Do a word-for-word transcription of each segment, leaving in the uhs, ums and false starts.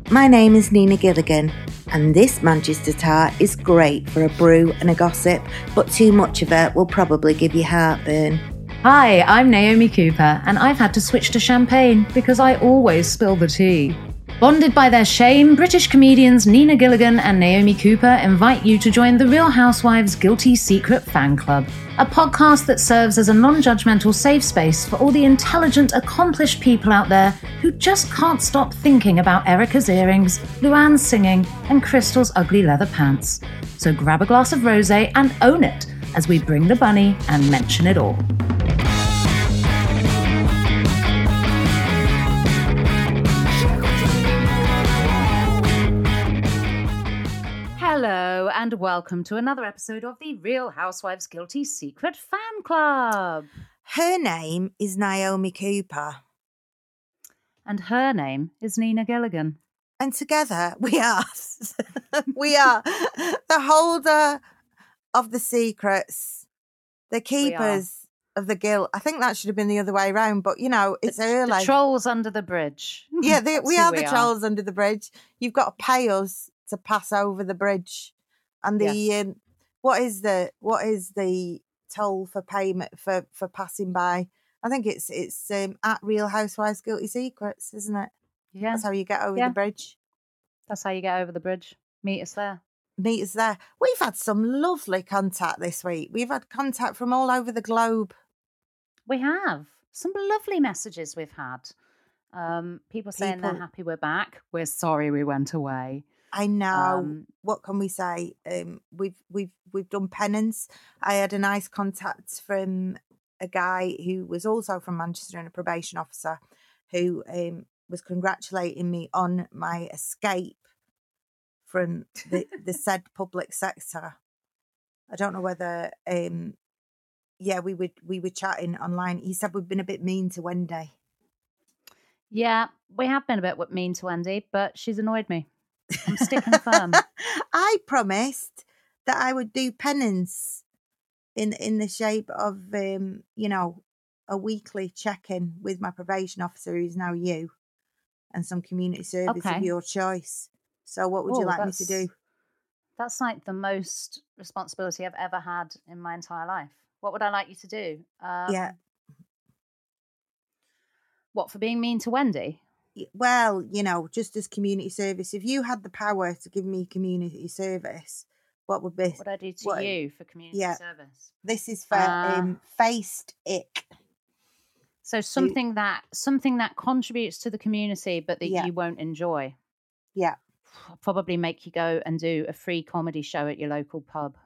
My name is Nina Gilligan, and this Manchester tart is great for a brew and a gossip, but too much of it will probably give you heartburn. Hi, I'm Naomi Cooper, and I've had to switch to champagne because I always spill the tea. Bonded by their shame, British comedians Nina Gilligan and Naomi Cooper invite you to join the Real Housewives Guilty Secret Fan Club, a podcast that serves as a non-judgmental safe space for all the intelligent, accomplished people out there who just can't stop thinking about Erica's earrings, Luann's singing, and Crystal's ugly leather pants. So grab a glass of rosé and own it as we bring the bunny and mention it all. Hello and welcome to another episode of the Real Housewives Guilty Secret Fan Club. Her name is Naomi Cooper. And her name is Nina Gilligan. And together we are, we are the holder of the secrets, the keepers of the guilt. I think that should have been the other way around, but you know, it's the, early. The trolls under the bridge. Yeah, the, we are we the are. trolls under the bridge. You've got to pay us to pass over the bridge. And the Yes. um, what is the what is the toll for payment for, for passing by? I think it's it's um, at Real Housewives Guilty Secrets, isn't it? Yeah, That's how you get over Yeah. the bridge. that's how you get over the bridge. Meet us there. Meet us there. We've had some lovely contact this week. We've had contact from all over the globe. We have some lovely messages we've had. Um, people saying they're People- happy we're back. We're sorry we went away. I know. Um, What can we say? Um, we've we've we've done penance. I had a nice contact from a guy who was also from Manchester and a probation officer, who um, was congratulating me on my escape from the, the said public sector. I don't know whether, um, yeah, we would we were chatting online. He said we've been a bit mean to Wendy. Yeah, we have been a bit mean to Wendy, but she's annoyed me. I'm sticking firm. I promised that I would do penance in in the shape of um, you know, a weekly check-in with my probation officer, who's now you, and some community service Okay. of your choice. So what would you Oh, like me to that's- do? That's like the most responsibility I've ever had in my entire life. What would I like you to do? Um, Yeah. What, for being mean to Wendy? Y- Well, you know, just as community service, if you had the power to give me community service, what would be? What would I do to what- you for community yeah. service? This is for Uh, um, faced ick. So something that something that contributes to the community, but that Yeah. you won't enjoy. Yeah. I'll probably make you go and do a free comedy show at your local pub,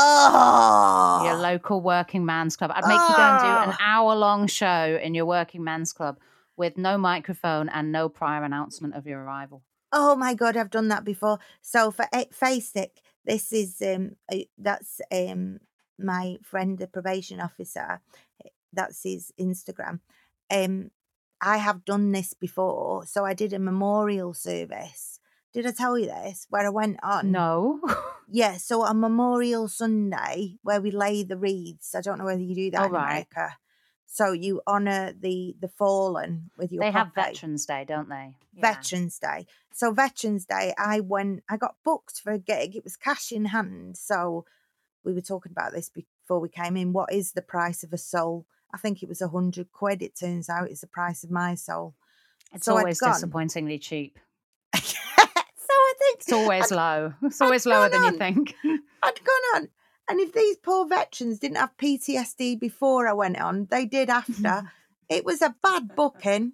Oh, your local working man's club. I'd make you go and do an Oh. hour long show in your working man's club with no microphone and no prior announcement of your arrival. Oh my god, I've done that before. So for it, face it, this is um uh, that's um my friend, the probation officer. That's his Instagram. Um, I have done this before. So I did a memorial service. Did I tell you this? Where I went on? No. Yeah. So on Memorial Sunday, where we lay the wreaths. I don't know whether you do that Oh, in right. America. So you honour the the fallen with your They have poppy. Veterans Day, don't they? Yeah. Veterans Day. So Veterans Day, I went, I got booked for a gig. It was cash in hand. So we were talking about this before we came in. What is the price of a soul? I think it was a hundred quid. It turns out it's the price of my soul. It's So I'd always gone. disappointingly cheap. So I think It's always I'd, low. It's always lower than gone you on. think. I'd gone on. And if these poor veterans didn't have P T S D before I went on, they did after. It was a bad booking.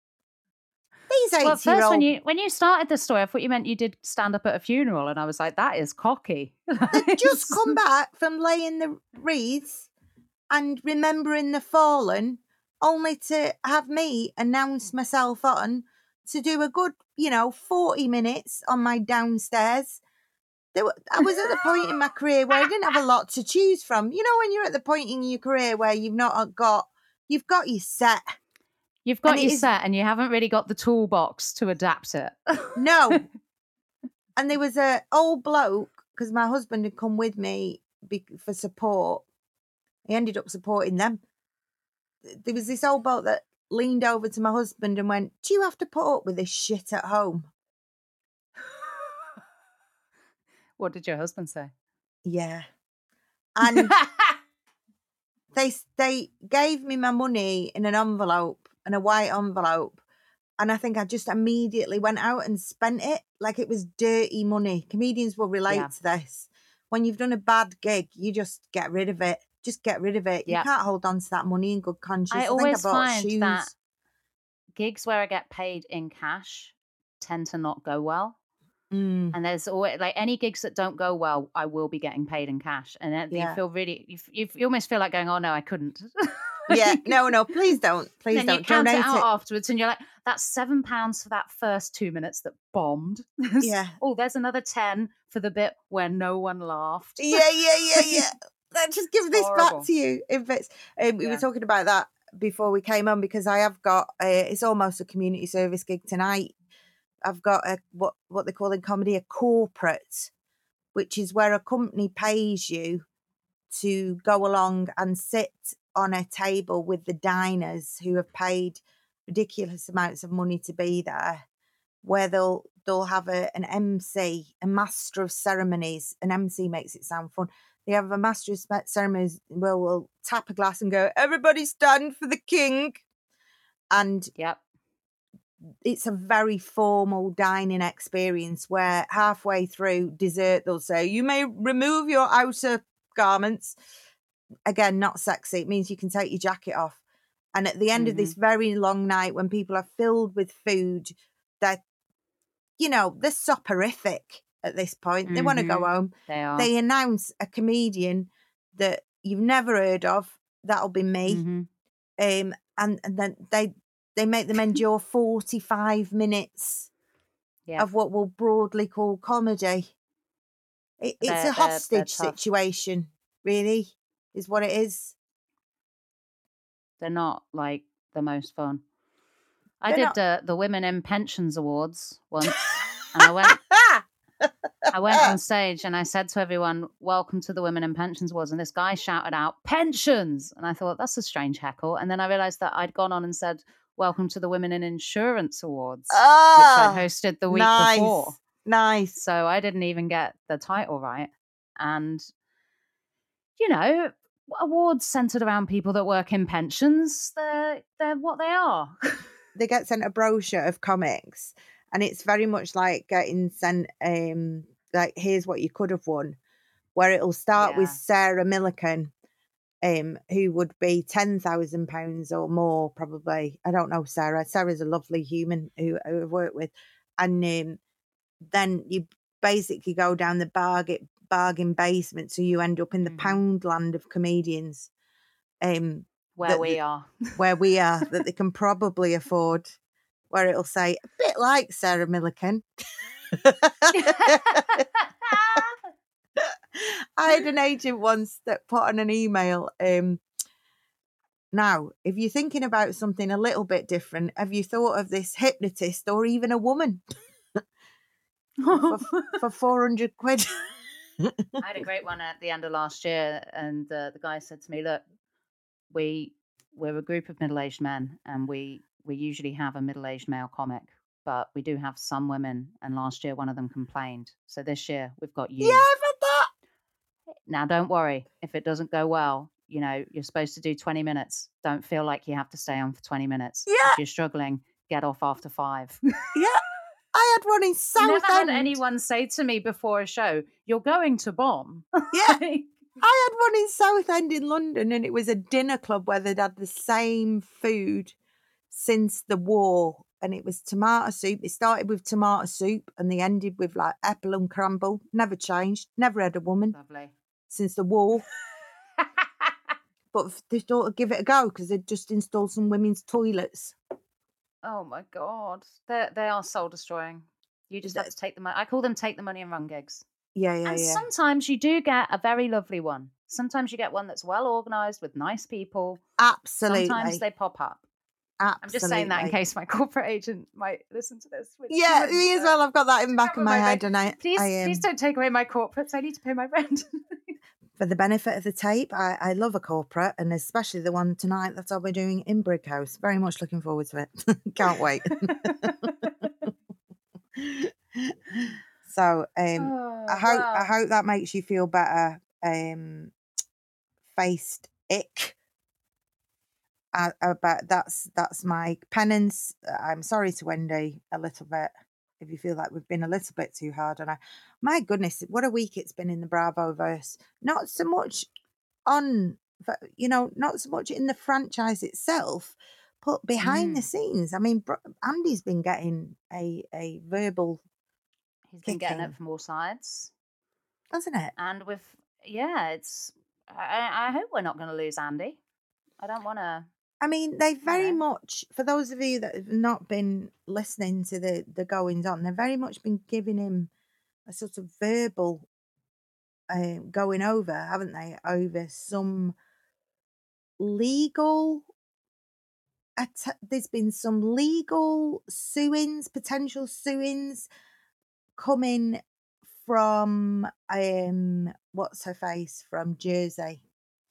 These Well, at eighty year first, when old you when you started the story, I thought you meant you did stand up at a funeral, and I was like, that is cocky. they'd just come back from laying the wreaths and remembering the fallen, only to have me announce myself on to do a good, you know, forty minutes on my downstairs. There were, I was at the point in my career where I didn't have a lot to choose from. You know, when you're at the point in your career where you've not got, you've got your set. You've got And it your is- set, and you haven't really got the toolbox to adapt it. No. And there was a old bloke, because my husband had come with me be- for support. He ended up supporting them. There was this old bloke that leaned over to my husband and went, "Do you have to put up with this shit at home?" What did your husband say? Yeah. And they they gave me my money in an envelope, in a white envelope. And I think I just immediately went out and spent it like it was dirty money. Comedians will relate Yeah. to this. When you've done a bad gig, you just get rid of it. Just get rid of it. Yeah. You can't hold on to that money in good conscience. I I, always think I bought find shoes. that gigs where I get paid in cash tend to not go well. Mm, And there's always like any gigs that don't go well, I will be getting paid in cash. And then you yeah. feel really, you, you, you almost feel like going, oh no, I couldn't. Yeah, no, no, please don't. Please then don't. you count it Donate out it. afterwards and you're like, that's seven pounds for that first two minutes that bombed. Yeah. Oh, there's another ten for the bit where no one laughed. Yeah, yeah, yeah, yeah. Let's just give It's this horrible. back to you. If it's, um, we Yeah. were talking about that before we came on because I have got, uh, it's almost a community service gig tonight. I've got a what what they call in comedy a corporate, which is where a company pays you to go along and sit on a table with the diners who have paid ridiculous amounts of money to be there, where they'll they'll have a, an M C, a master of ceremonies. An M C makes it sound fun. They have a master of ceremonies where we'll tap a glass and go, everybody stand for the king. And Yep. it's a very formal dining experience where halfway through dessert, they'll say, you may remove your outer garments. Again, not sexy. It means you can take your jacket off. And at the end Mhm. of this very long night, when people are filled with food, they're, you know, they're soporific at this point. They want to go Mhm. home. They are. They announce a comedian that you've never heard of. That'll be me. Mhm. Um, and, and then they they make them endure forty-five minutes Yeah. of what we'll broadly call comedy. It, it's They're- a they're- hostage they're tough. situation, really, is what it is. They're not like the most fun. I They're did uh, the Women in Pensions Awards once, and I went. I went on stage and I said to everyone, "Welcome to the Women in Pensions Awards." And this guy shouted out, "Pensions!" And I thought that's a strange heckle. And then I realized that I'd gone on and said, "Welcome to the Women in Insurance Awards," Ah, which I'd hosted the week nice, before. nice. So I didn't even get the title right. And you know, awards centered around people that work in pensions, they're they're what they are. They get sent a brochure of comics, and it's very much like getting sent, um, like, here's what you could have won, where it'll start with Yeah. Sarah Millican, um, who would be ten thousand pounds or more, probably. I don't know Sarah. Sarah's a lovely human who, who I've worked with. And um, then you basically go down the bargain, bargain basement, so you end up in the Mhm. pound land of comedians. Um, Where that- we are. where we are, that they can probably afford, where it'll say, a bit like Sarah Millican. I had an agent once that put on an email, um, now, if you're thinking about something a little bit different, have you thought of this hypnotist or even a woman for, for four hundred quid? I had a great one at the end of last year, and uh, the guy said to me, "Look, we we're a group of middle-aged men, and we we usually have a middle-aged male comic, but we do have some women. And last year, one of them complained. So this year, we've got you. Yeah, I've had that. Now, don't worry if it doesn't go well. You know, you're supposed to do twenty minutes. Don't feel like you have to stay on for twenty minutes. Yeah. If you're struggling, get off after five." Yeah. I had one in Southend. Never had anyone say to me before a show, "You're going to bomb." Yeah. I had one in Southend in London, and it was a dinner club where they'd had the same food since the war, and it was tomato soup. It started with tomato soup and they ended with like apple and crumble. Never changed. Never had a woman Lovely. since the war. But they thought I'd give it a go because they'd just installed some women's toilets. Oh my god, they they are soul destroying. You just have to take the money. I call them take the money and run gigs. Yeah, yeah, And yeah. sometimes you do get a very lovely one. Sometimes you get one that's well organised with nice people. Absolutely. Sometimes they pop up. Absolutely. I'm just saying that in case my corporate agent might listen to this. which she Yeah, wouldn't, me as but well. I've got that in the back cover of my my head. rent. And I, Please, I um, please don't take away my corporates. I need to pay my rent. for the benefit of the tape, I, I love a corporate, and especially the one tonight that I'll be doing in Brighouse. Very much looking forward to it. Can't wait. So um, Oh, I hope wow. I hope that makes you feel better. Um, faced ick. I, I, but that's that's my penance. I'm sorry to Wendy a little bit if you feel like we've been a little bit too hard on her. My goodness, what a week it's been in the Bravo verse. Not so much on, you know, not so much in the franchise itself, but behind Mm. the scenes. I mean, Andy's been getting a a verbal. He's been getting it kicking, from all sides, hasn't it? and with yeah, it's. I, I hope we're not going to lose Andy. I don't want to. I mean, they very know. much, for those of you that have not been listening to the, the goings on, they've very much been giving him a sort of verbal uh, going over, haven't they? Over some legal, att- there's been some legal suings, potential suings coming from, um, what's her face, from Jersey.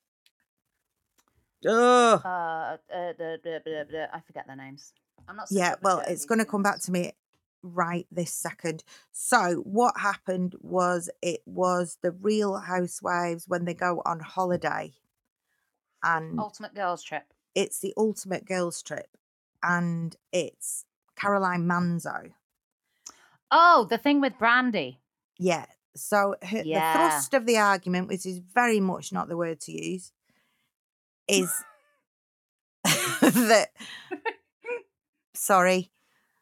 Ugh. Uh, uh the, the, the, the, I forget their names. I'm not. Yeah, well, it's going to come back to me right this second. So what happened was it was the Real Housewives when they go on holiday, and Ultimate girls trip. it's the ultimate girls trip, and it's Caroline Manzo. Oh, the thing with Brandy. Yeah. So her, Yeah. the thrust of the argument, which is very much not the word to use, is that sorry,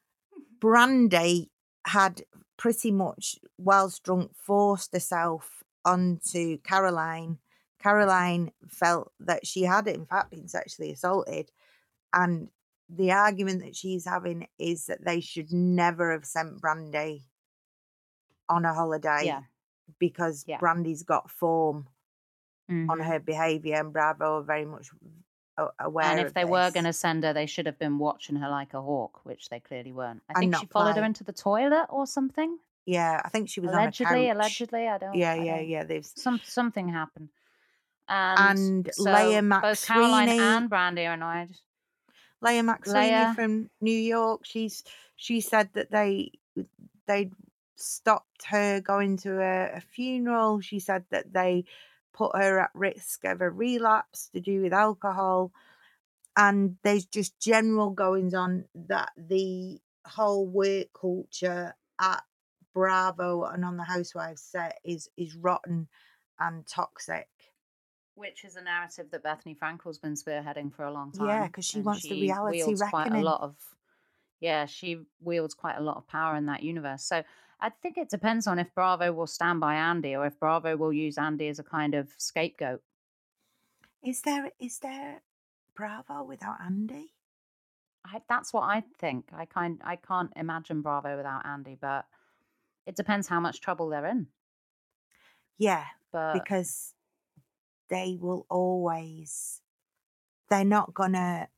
Brandy had pretty much, whilst drunk, forced herself onto Caroline. Caroline felt that she had, in fact, been sexually assaulted. And the argument that she's having is that they should never have sent Brandy on a holiday Yeah. because Yeah. Brandy's got form mm-hmm. on her behaviour, and Bravo are very much aware And if of they this. were going to send her, they should have been watching her like a hawk, which they clearly weren't. I And think not she followed play. her into the toilet or something. Yeah, I think she was allegedly, on a couch. Allegedly, I don't. Yeah, I yeah, don't, yeah. There's some something happened, and, and so Leah both Caroline McSweeney, and Brandy are annoyed. Leah McSweeney Leia. from New York. She's she said that they they stopped her going to a, a funeral. She said that they put her at risk of a relapse to do with alcohol. And there's just general goings on that the whole work culture at Bravo and on the Housewives set is is rotten and toxic. Which is a narrative that Bethany Frankel's been spearheading for a long time. Yeah, because she and wants she the reality wields reckoning. quite a lot of. Yeah, she wields quite a lot of power in that universe. So I think it depends on if Bravo will stand by Andy or if Bravo will use Andy as a kind of scapegoat. Is there is there Bravo without Andy? I, that's what I think. I kind I can't imagine Bravo without Andy, but it depends how much trouble they're in. Yeah, but because they will always. They're not gonna.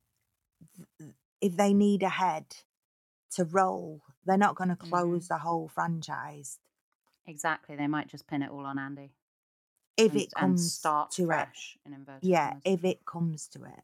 If they need a head to roll, they're not going to close mm-hmm. the whole franchise. Exactly. They might just pin it all on Andy. If and, it comes and start to fresh it. In inverted yeah, commas. if it comes to it.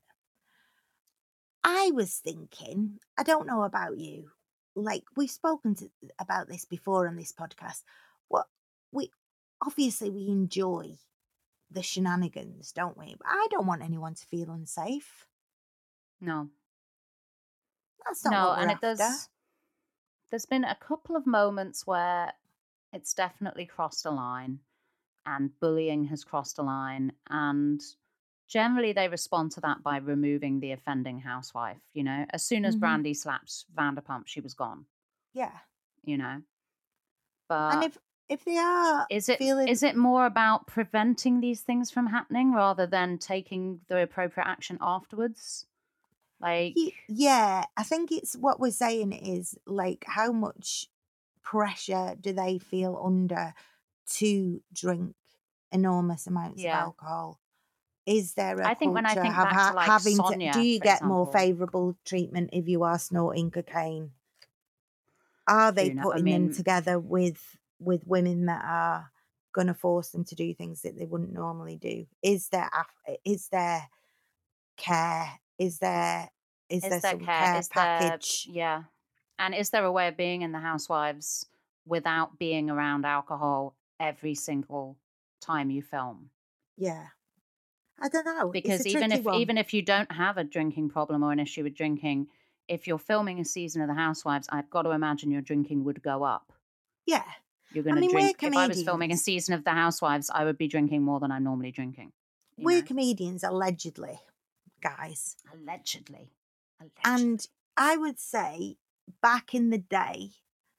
I was thinking, I don't know about you, like we've spoken to, about this before on this podcast. What we obviously we enjoy the shenanigans, don't we? But I don't want anyone to feel unsafe. No. That's not no, what we're and after. it does. There's been a couple of moments where it's definitely crossed a line and bullying has crossed a line, and generally they respond to that by removing the offending housewife. You know, as soon as mm-hmm. Brandy slapped Vanderpump, she was gone. Yeah. You know, but and if if they are is it feeling... is it more about preventing these things from happening rather than taking the appropriate action afterwards? Like, yeah, I think it's what we're saying is like how much pressure do they feel under to drink enormous amounts yeah. of alcohol? Is there a I think when I think have, back to like having Sonia, to, do you get example. more favourable treatment if you are snorting cocaine? Are they know, putting I mean, them together with with women that are going to force them to do things that they wouldn't normally do? Is there is there care? Is there is, is there, there some care, care is package? There, yeah. And is there a way of being in the Housewives without being around alcohol every single time you film? Yeah. I don't know. It's a Because even tricky if one. even if you don't have a drinking problem or an issue with drinking, if you're filming a season of The Housewives, I've got to imagine your drinking would go up. Yeah. You're I going to mean, we're drink. If I was filming a comedians. season of The Housewives, I would be drinking more than I'm normally drinking. You We're know? comedians, allegedly, guys. Allegedly. Allegedly. And I would say back in the day,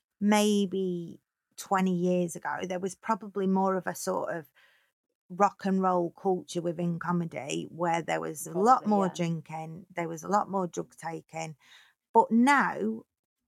maybe twenty years ago, there was probably more of a sort of rock and roll culture within comedy where there was a lot Probably, more yeah. drinking, there was a lot more drug taking. But now,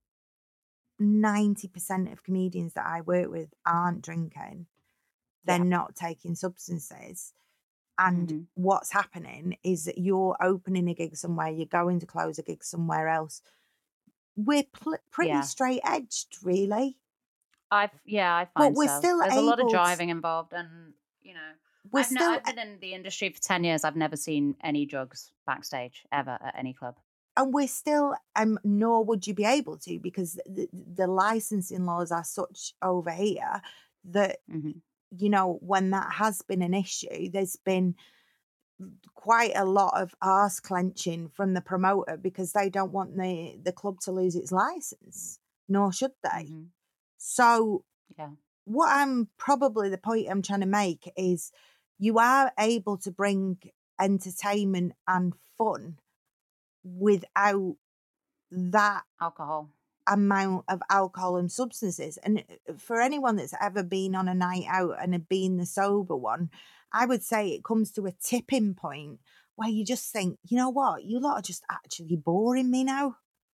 ninety percent of comedians that I work with aren't drinking, they're Yeah. not taking substances. And Mhm. what's happening is that you're opening a gig somewhere, you're going to close a gig somewhere else. We're pl- pretty Yeah. straight edged, really. I've yeah, I But find we're so. still There's a lot of able to, driving involved, and you know, we're I've no, still, I've been in the industry for ten years. I've never seen any drugs backstage ever at any club. and we're still, um, nor would you be able to, because the, the licensing laws are such over here that, hmm you know, when that has been an issue, there's been quite a lot of arse clenching from the promoter because they don't want the, the club to lose its license, nor should they. hmm So, Yeah. what I'm probably the point I'm trying to make is you are able to bring entertainment and fun without that Alcohol. amount of alcohol and substances. And for anyone that's ever been on a night out and been the sober one, I would say it comes to a tipping point where you just think, you know what, you lot are just actually boring me now.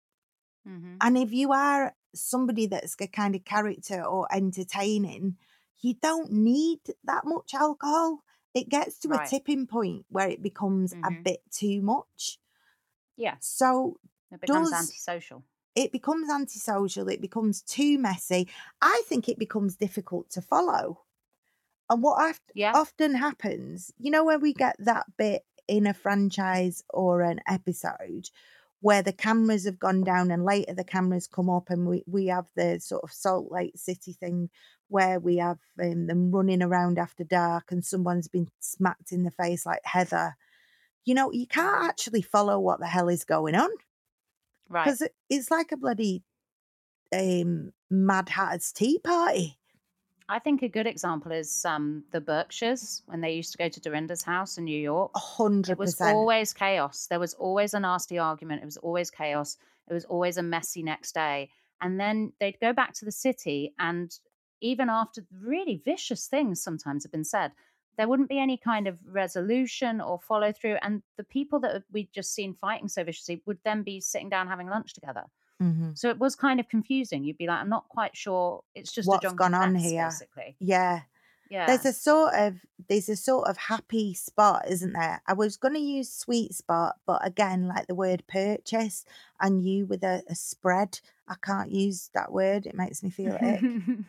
hmm And if you are somebody that's a kind of character or entertaining, you don't need that much alcohol. It gets to a Right. tipping point where it becomes a hmm bit too much. Yeah. So It becomes does antisocial. it becomes antisocial, it becomes too messy. I think it becomes difficult to follow. And what oft- Yeah. often happens, you know, where we get that bit in a franchise or an episode where the cameras have gone down and later the cameras come up and we, we have the sort of Salt Lake City thing where we have um, them running around after dark and someone's been smacked in the face like Heather. You know, you can't actually follow what the hell is going on Right. because it, it's like a bloody um, Mad Hatter's Tea Party. I think a good example is um, the Berkshires when they used to go to Dorinda's house in New York. A hundred It was percent. always chaos. There was always a nasty argument. It was always chaos. It was always a messy next day. And then they'd go back to the city, and even after really vicious things sometimes have been said, there wouldn't be any kind of resolution or follow through. And the people that we'd just seen fighting so viciously would then be sitting down having lunch together. Mm-hmm. So it was kind of confusing. You'd be like, I'm not quite sure. It's just a What's drunken gone on mess, here? basically. Yeah. Yeah. There's a sort of there's a sort of happy spot, isn't there? I was going to use sweet spot, but again, like the word purchase and you with a, a spread, I can't use that word. It makes me feel ick.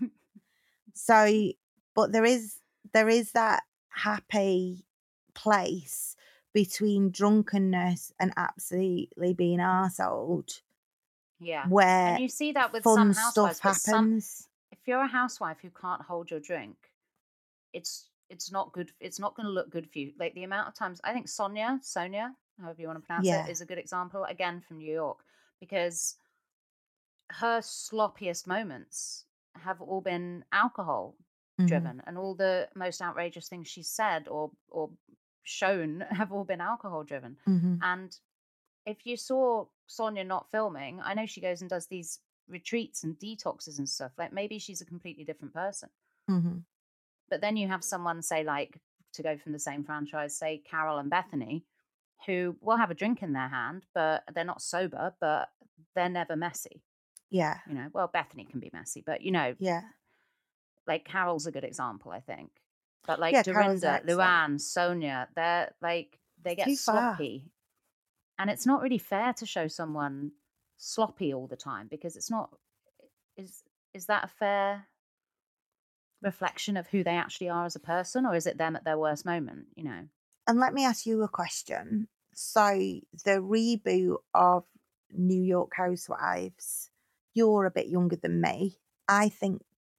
So, but there is there is that happy place between drunkenness and absolutely being arseholed Yeah. where And you see that with fun some stuff housewives, but some happens. if you're a housewife who can't hold your drink, it's it's not good. It's not going to look good for you. Like the amount of times, I think Sonia, Sonia, however you want to pronounce Yeah. it, is a good example again from New York because her sloppiest moments have all been alcohol Mhm. driven, and all the most outrageous things she's said or or shown have all been alcohol driven. Mhm. And if you saw Sonia not filming, I know she goes and does these retreats and detoxes and stuff. Like maybe she's a completely different person. Mhm. But then you have someone say, like, to go from the same franchise, say Carol and Bethany, who will have a drink in their hand, but they're not sober, but they're never messy. Yeah. You know, well, Bethany can be messy, but you know, Yeah. like Carol's a good example, I think. But like Yeah, Carol's Dorinda, excellent. Luann, Sonia, they're like they get Too far. sloppy. And it's not really fair to show someone sloppy all the time because it's not is is that a fair reflection of who they actually are as a person, or is it them at their worst moment, you know? And let me ask you a question. So the reboot of New York Housewives, you're a bit younger than me. I think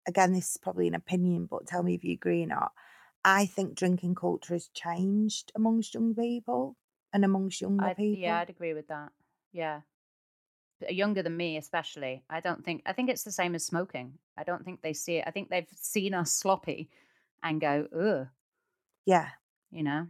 again, this is probably an opinion, but tell me if you agree or not. I think drinking culture has changed amongst young people and amongst younger I'd, people. yeah, I'd agree with that. Yeah. Younger than me, especially. I don't think, I think it's the same as smoking. I don't think they see it. I think they've seen us sloppy and go, ugh, Yeah. you know?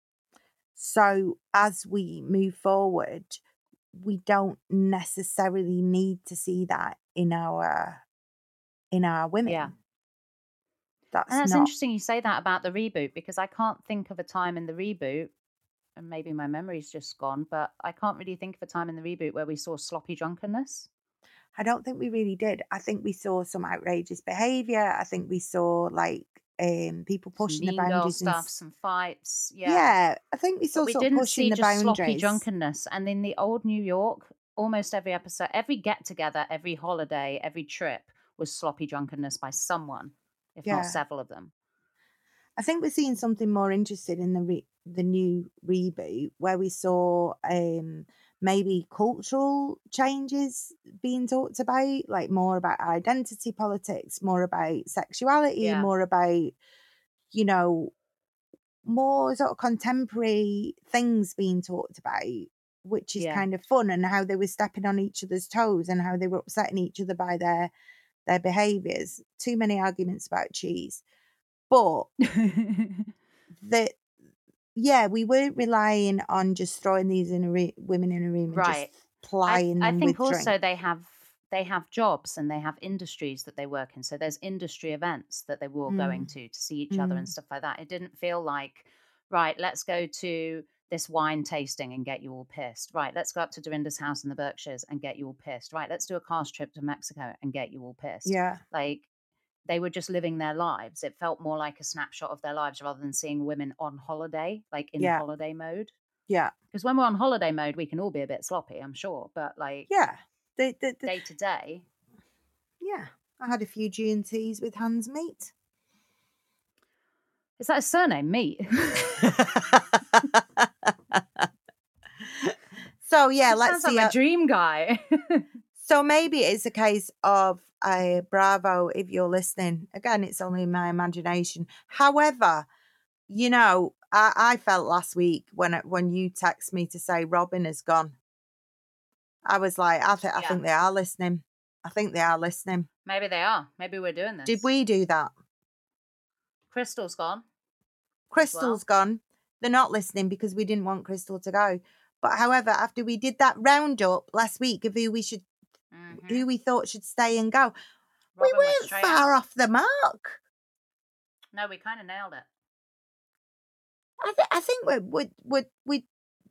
So as we move forward, we don't necessarily need to see that in our in our women. Yeah. That's, And that's not interesting you say that about the reboot, because I can't think of a time in the reboot, and maybe my memory's just gone, but I can't really think of a time in the reboot where we saw sloppy drunkenness. I don't think we really did. I think we saw some outrageous behaviour. I think we saw like um people Some pushing the mean girl boundaries and stuff, s- some fights. Yeah. yeah, I think we But saw we sort of didn't pushing see the just sloppy boundaries. drunkenness. And in the old New York, almost every episode, every get together, every holiday, every trip was sloppy drunkenness by someone, if not Yeah. several of them. I think we're seeing something more interesting in the re- the new reboot, where we saw um maybe cultural changes being talked about, like more about identity politics, more about sexuality, Yeah. more about, you know, more sort of contemporary things being talked about, which is Yeah. kind of fun, and how they were stepping on each other's toes and how they were upsetting each other by their their behaviours. Too many arguments about cheese. But that, yeah, we weren't relying on just throwing these in a re- women in a room and Right. just I, plying I them think with also drink. they have they have jobs and they have industries that they work in. So there's industry events that they were all going Mm. to to see each other and Mm. stuff like that. It didn't feel like, right, let's go to this wine tasting and get you all pissed. Right, let's go up to Dorinda's house in the Berkshires and get you all pissed. Right, let's do a cars trip to Mexico and get you all pissed. Yeah. Like, they were just living their lives. It felt more like a snapshot of their lives rather than seeing women on holiday, like in Yeah. holiday mode. Yeah. Because when we're on holiday mode, we can all be a bit sloppy, I'm sure. But like Yeah. The, the, the, day to day, yeah. I had a few G and T's with Hans Meat. is that a surname, Meat? So yeah, That let's sounds like see. my how- dream guy. So maybe it's a case of uh, bravo if you're listening. Again, it's only my imagination. However, you know, I, I felt last week when it- when you text me to say Robin has gone, I was like, I think I Yeah. think they are listening. I think they are listening. Maybe they are. Maybe we're doing this. Did we do that? Crystal's gone. Crystal's gone. They're not listening because we didn't want Crystal to go. But however, after we did that roundup last week of who we should, Mhm. who we thought should stay and go, we Robin was weren't straight far out. off the mark. No, we kind of nailed it. I, th- I think we're, we're, we're, we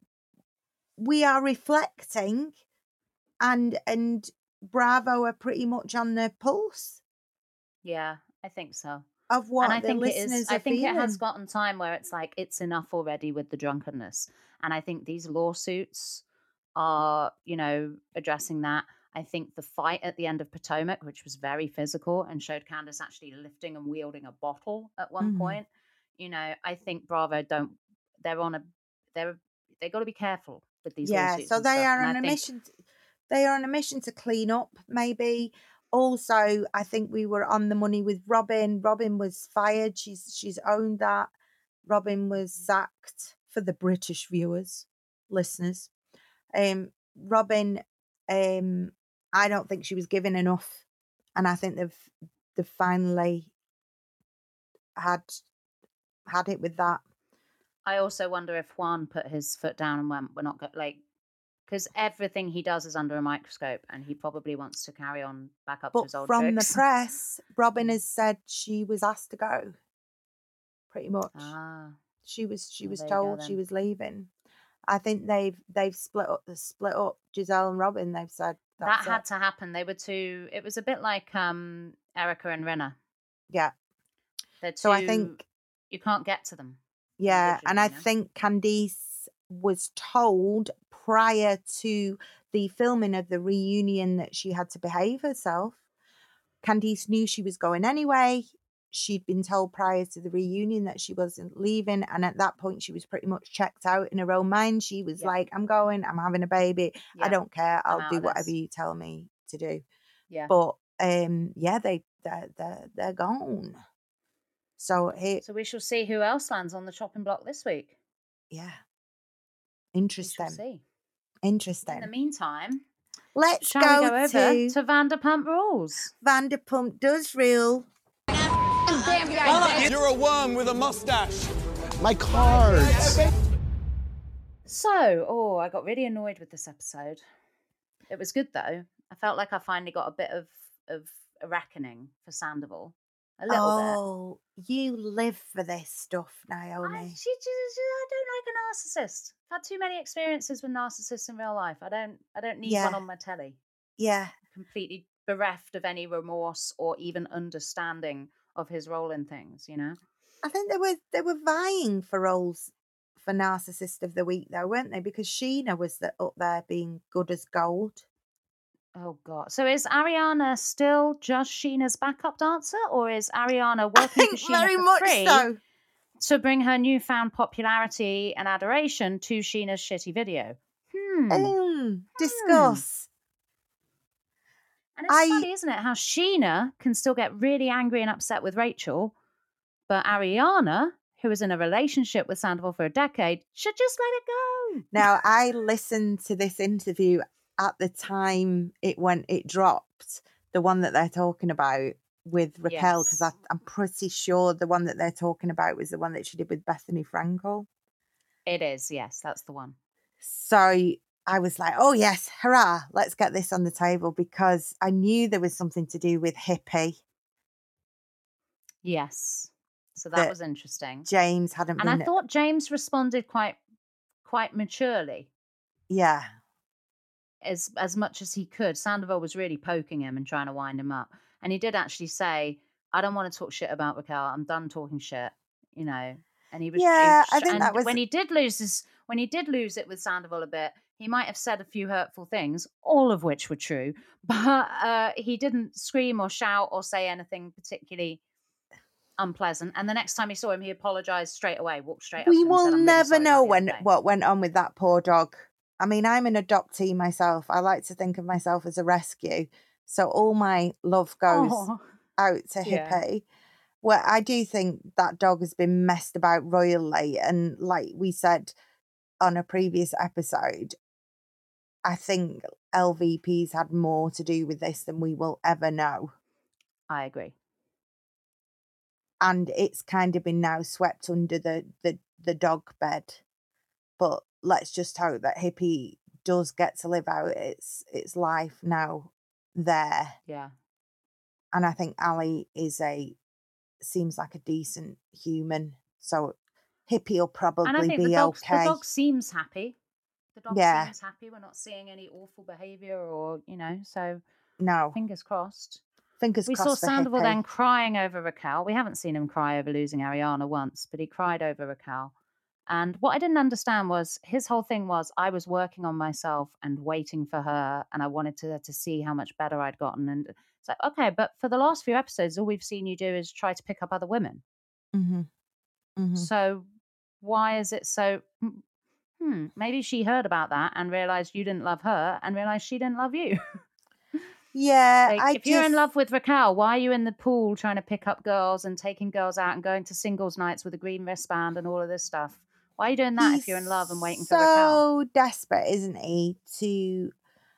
we are reflecting, and and Bravo are pretty much on the pulse Yeah, I think so. of what And I the think it listeners is. are I think feeling. it has gotten time where it's like it's enough already with the drunkenness, and I think these lawsuits are, you know, addressing that. I think the fight at the end of Potomac, which was very physical and showed Candace actually lifting and wielding a bottle at one Mhm. point, you know, I think Bravo don't. They're on a. They're they got to be careful with these Yeah, lawsuits. so and they stuff. are And on I a think, mission. To, they are on a mission to clean up, maybe. Also, I think we were on the money with Robin. Robin was fired. She's she's owned that. Robin was sacked for the British viewers, listeners. Um, Robin, um, I don't think she was given enough, and I think they've they've finally had had it with that. I also wonder if Juan put his foot down and went, "We're not go-, like." Because everything he does is under a microscope, and he probably wants to carry on back up to But his old from tricks. the press, Robin has said she was asked to go. Pretty much, Ah, she was she well, was there you go told she then. was leaving. I think they've they've split up the split up Giselle and Robin. They've said that that's had it. to happen. They were too. It was a bit like um Erica and Rinna. Yeah. They're too. So I think you can't get to them. yeah, and individually, I you know? think Candice was told prior to the filming of the reunion that she had to behave herself. Candice knew she was going anyway. She'd been told prior to the reunion that she wasn't leaving, and at that point she was pretty much checked out in her own mind. She was Yeah. like, I'm going, I'm having a baby, I Yeah. don't care, I'm I'll out do of whatever this. you tell me to do. Yeah. But um yeah, they they're they're they're gone. So he, So we shall see who else lands on the chopping block this week. yeah, We interesting, shall see. interesting. In the meantime, let's shall go, we go over to, to Vanderpump Rules? Vanderpump Does Rule. You're a worm with a mustache. My cards. So, oh, I got really annoyed with this episode. It was good though. I felt like I finally got a bit of of a reckoning for Sandoval. A little Oh, you live for this stuff, bit. Naomi. I, she, she, she, I don't like a narcissist. I've had too many experiences with narcissists in real life. I don't I don't need Yeah. one on my telly. Yeah, Completely bereft of any remorse or even understanding of his role in things, you know? I think they were they were vying for roles for Narcissist of the Week, though, weren't they? Because Sheena was the, up there being good as gold. Oh God! So is Ariana still just Sheena's backup dancer, or is Ariana I working think for Sheena very for much free so. to bring her newfound popularity and adoration to Sheena's shitty video? Hmm. Mm, discuss. And it's I- funny, isn't it, how Sheena can still get really angry and upset with Rachel, but Ariana, who is in a relationship with Sandoval for a decade, should just let it go. Now, I listened to this interview at the time it went, it dropped, the one that they're talking about with Raquel, because Yes. I'm pretty sure the one that they're talking about was the one that she did with Bethany Frankel. It is, yes, that's the one. So I was like, oh, yes, hurrah, let's get this on the table, because I knew there was something to do with Hippie. Yes. So that That was interesting. James hadn't And been. I thought James responded quite quite maturely. Yeah. as as much as he could. Sandoval was really poking him and trying to wind him up. And he did actually say, I don't want to talk shit about Raquel. I'm done talking shit, you know. And he was he Yeah, was I think and that was- when he did lose his when he did lose it with Sandoval a bit, he might have said a few hurtful things, all of which were true, but uh, he didn't scream or shout or say anything particularly unpleasant. And the next time he saw him, he apologized straight away, walked straight up We to him and will said, "I'm really never sorry know about the when other day." what went on with that poor dog. I mean, I'm an adoptee myself. I like to think of myself as a rescue. So all my love goes Oh, out to Yeah. Hippie. Well, I do think that dog has been messed about royally. And like we said on a previous episode, I think L V P's had more to do with this than we will ever know. I agree. And it's kind of been now swept under the, the, the dog bed. But let's just hope that Hippie does get to live out its its life now there. Yeah. And I think Ali is a seems like a decent human. So Hippie will probably And I think be the dog, okay. the dog seems happy. The dog Yeah. seems happy. We're not seeing any awful behaviour or, you know, so No. fingers crossed. Fingers We saw crossed for Sandoval Hippie. then crying over Raquel. We haven't seen him cry over losing Ariana once, but he cried over Raquel. And what I didn't understand was his whole thing was I was working on myself and waiting for her, and I wanted to to see how much better I'd gotten. And it's like, okay, but for the last few episodes, all we've seen you do is try to pick up other women. Mm-hmm. Mm-hmm. So why is it so? Hmm, maybe she heard about that and realized you didn't love her and realized she didn't love you. Yeah, Like, I if you're in just- love with Raquel, why are you in the pool trying to pick up girls and taking girls out and going to singles nights with a green wristband and all of this stuff? Why are you doing that if you're in love and waiting He's for Raquel? so desperate, isn't he, to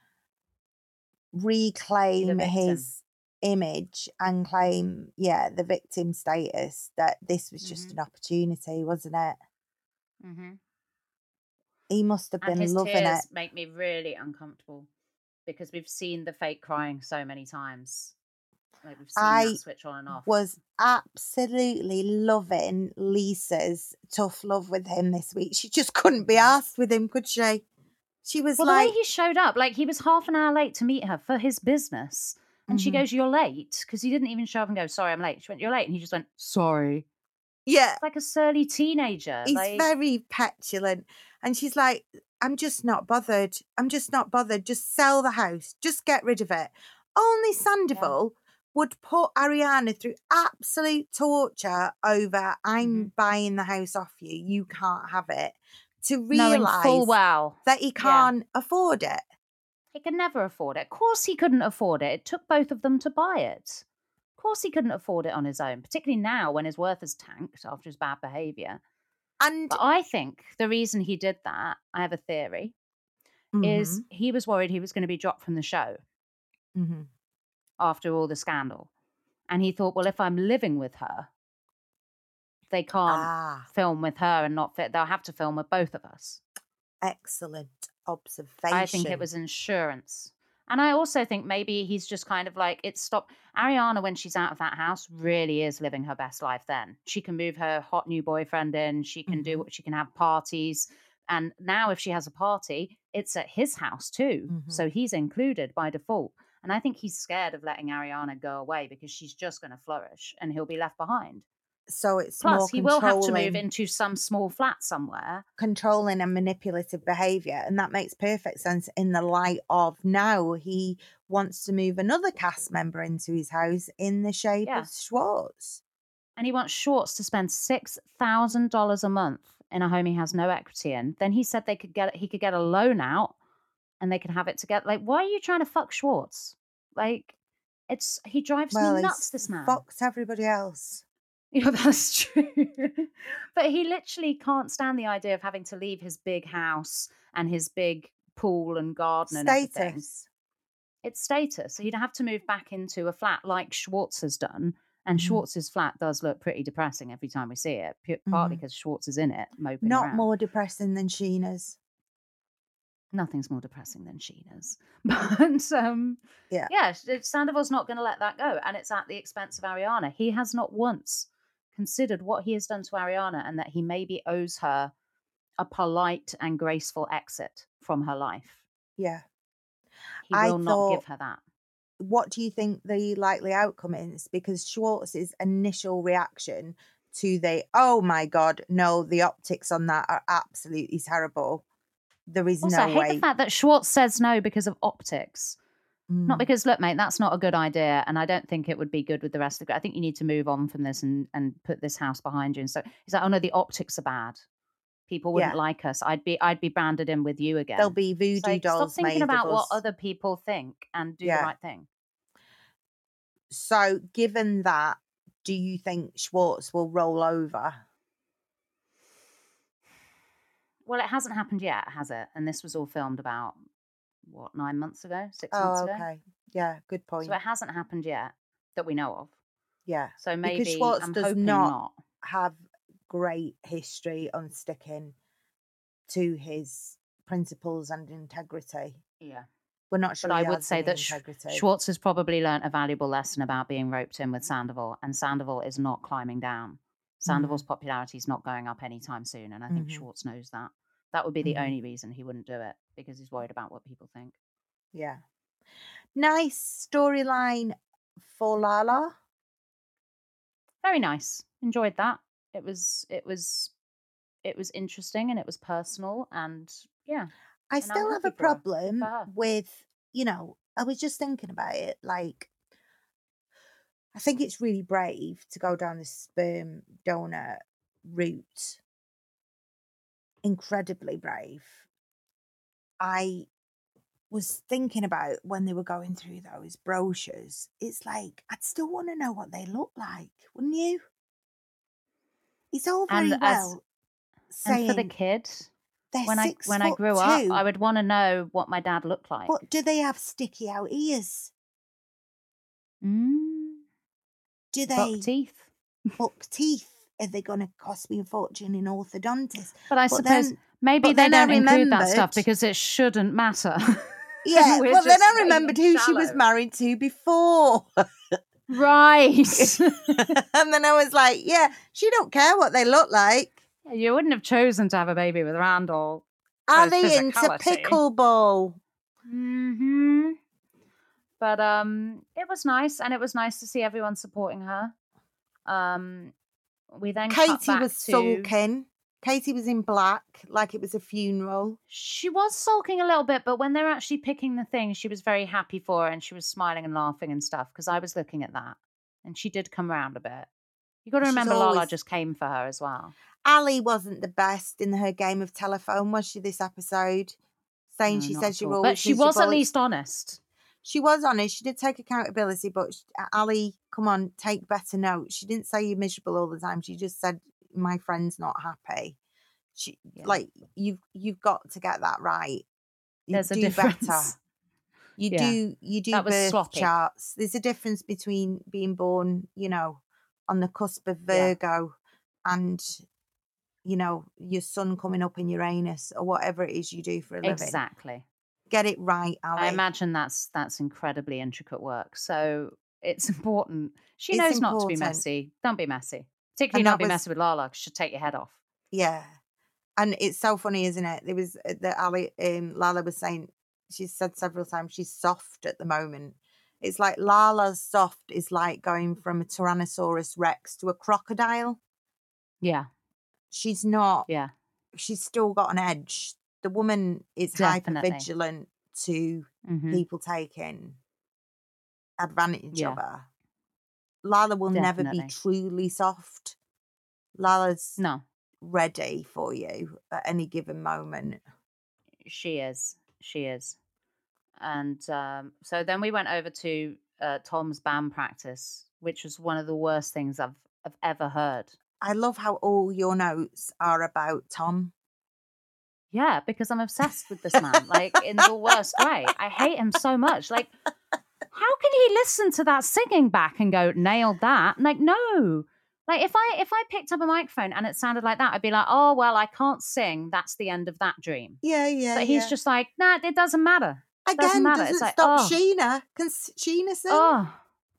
reclaim victim. his image and claim, yeah, the victim status, that this was just Mhm. an opportunity, wasn't it? Mm-hmm. He must have And been his loving tears it. make me really uncomfortable because we've seen the fake crying so many times. Like we've seen I that switch on and off. Was absolutely loving Lisa's tough love with him this week. She just couldn't be asked with him, could she? She was Well, like, the way he showed up, like he was half an hour late to meet her for his business. And she Mhm. goes, "You're late," because he didn't even show up and go, "Sorry, I'm late." She went, "You're late." And he just went, "Sorry." yeah, It's like a surly teenager. he's like, very petulant. And she's like, I'm just not bothered. I'm just not bothered. Just sell the house. Just get rid of it. Only Sandoval would put Ariana through absolute torture over, I'm Mhm. buying the house off you. You can't have it. To knowing realise full well that he Yeah. can't afford it. he could never afford it. Of course he couldn't afford it. It took both of them to buy it. Of course he couldn't afford it on his own, particularly now when his worth has tanked after his bad behaviour. And But I think the reason he did that, I have a theory, is Mhm, he was worried he was going to be dropped from the show mhm. after all the scandal. And he thought, well, if I'm living with her, they can't Ah, film with her and not fit. They'll have to film with both of us. excellent I think it observation. was insurance. And I also think maybe he's just kind of like, it's stopped. Ariana, when she's out of that house, really is living her best life then. She can move her hot new boyfriend in. She can do Mhm, what she can have parties. And now if she has a party, it's at his house too. mhm. So he's included by default. And I think he's scared of letting Ariana go away because she's just going to flourish and he'll be left behind. So it's Plus, more he will have to move controlling, into some small flat somewhere. controlling and manipulative behaviour, and that makes perfect sense in the light of now he wants to move another cast member into his house in the shape Yeah. of Schwartz. And he wants Schwartz to spend six thousand dollars a month in a home he has no equity in. Then he said they could get he could get a loan out and they could have it together. Like, why are you trying to fuck Schwartz? Like, it's he drives Well, me he's nuts, this man. fucked everybody else. Yeah, that's true. But he literally can't stand the idea of having to leave his big house and his big pool and garden and everything. Status. It's status. So he'd have to move back into a flat like Schwartz has done. And Mhm. Schwartz's flat does look pretty depressing every time we see it, pu- partly Mhm. because Schwartz is in it, moping Not around. more depressing than Sheena's. Nothing's more depressing than Sheena's. But um, Yeah. yeah, Sandoval's not going to let that go. And it's at the expense of Ariana. He has not once considered what he has done to Ariana and that he maybe owes her a polite and graceful exit from her life. Yeah. He I will not give thought- her that. What do you think the likely outcome is? Because Schwartz's initial reaction to the, oh my God, no, the optics on that are absolutely terrible. There is Also, no I hate way. the fact that Schwartz says no because of optics. Not Mm, because, look, mate, that's not a good idea. And I don't think it would be good with the rest of the. I think you need to move on from this and, and put this house behind you. And so he's like, oh no, the optics are bad. People wouldn't Yeah. like us. I'd be I'd be branded in with you again. There'll be It's voodoo like, stop dolls thinking made about of what us. other people think and do Yeah. the right thing. So, given that, do you think Schwartz will roll over? Well, it hasn't happened yet, has it? And this was all filmed about, what, nine months ago? Six Oh, months ago? okay. Yeah, good point. So it hasn't happened yet that we know of. Yeah. So maybe, Because Schwartz I'm does hoping not, not. have great history on sticking to his principles and integrity. Yeah. We're not sure But he I would has say any that Sch- integrity. Schwartz has probably learnt a valuable lesson about being roped in with Sandoval, and Sandoval is not climbing down. Sandoval's popularity is not going up anytime soon, and I think Mhm. Schwartz knows that. That would be the Mhm. only reason he wouldn't do it, because he's worried about what people think. Yeah. Nice storyline for Lala. Very nice. Enjoyed that. It was it was it was interesting and it was personal, and yeah. I And I'm still have happy a for her. Good problem for her. with, you know, I was just thinking about it. Like, I think it's really brave to go down the sperm donor route. Incredibly brave. I was thinking about when they were going through those brochures. It's like, I'd still want to know what they look like, wouldn't you? It's all very And as- well saying And for the kid, they're when I six when I foot grew two, up, I would want to know what my dad looked like. but do they have sticky out ears? Mm, Do they buck teeth. buck teeth? Are they going to cost me a fortune in orthodontist? But I But suppose then- maybe but they then I don't include that stuff remembered- because it shouldn't matter. Yeah, We're well, then just I being remembered who she was shallow. married to before. Right. And then I was like, yeah, she don't care what they look like. You wouldn't have chosen to have a baby with Randall. Are his they into physicality. pickleball? Hmm. But um, it was nice, and it was nice to see everyone supporting her. Um, we then cut Katie back was to... sulking. Katie was in black, like it was a funeral. She was sulking a little bit, but when they're actually picking the thing, she was very happy for her, and she was smiling and laughing and stuff, because I was looking at that, and she did come round a bit. You got to She's remember Lala always- just came for her as well. Ali wasn't the best in her game of telephone, was she, this episode? Saying No, she not said at she all. always But she was at miserable. least honest. She was honest. She did take accountability, but she, Ali, come on, take better notes. She didn't say you're miserable all the time. She just said, my friend's not happy. She Yeah. like you've you've got to get that right. You There's a do difference. better. You Yeah. do you do That was birth sloppy. charts. There's a difference between being born, you know, on the cusp of Yeah. Virgo and, you know, your sun coming up in Uranus or whatever it is you do for a living. Exactly. Get it right, Ali. I imagine that's that's incredibly intricate work. So it's important. She It's knows not to be important. messy. Don't be messy. Particularly And not that be was- messy with Lala, 'cause she'll take your head off. Yeah. And it's so funny, isn't it? There was uh, that Ali, um, Lala was saying, she said several times, she's soft at the moment. It's like Lala's soft is like going from a Tyrannosaurus Rex to a crocodile. Yeah. She's not, Yeah. she's still got an edge. The woman is Definitely. hyper vigilant to Mhm. people taking advantage Yeah. of her. Lala will never be Definitely. truly soft. Lala's No, ready for you at any given moment. she is. She is. And um, so then we went over to uh, Tom's band practice, which was one of the worst things I've I've ever heard. I love how all your notes are about Tom. Yeah, because I'm obsessed with this man, like in the worst way. I hate him so much. Like, how can he listen to that singing back and go, nailed that? Like, no. Like, if I if I picked up a microphone and it sounded like that, I'd be like, oh, well, I can't sing. That's the end of that dream. Yeah, yeah. But he's yeah. just like, nah, it doesn't matter. Again, doesn't matter. doesn't It's like, stop oh. Sheena. Can S- Sheena sing? Oh.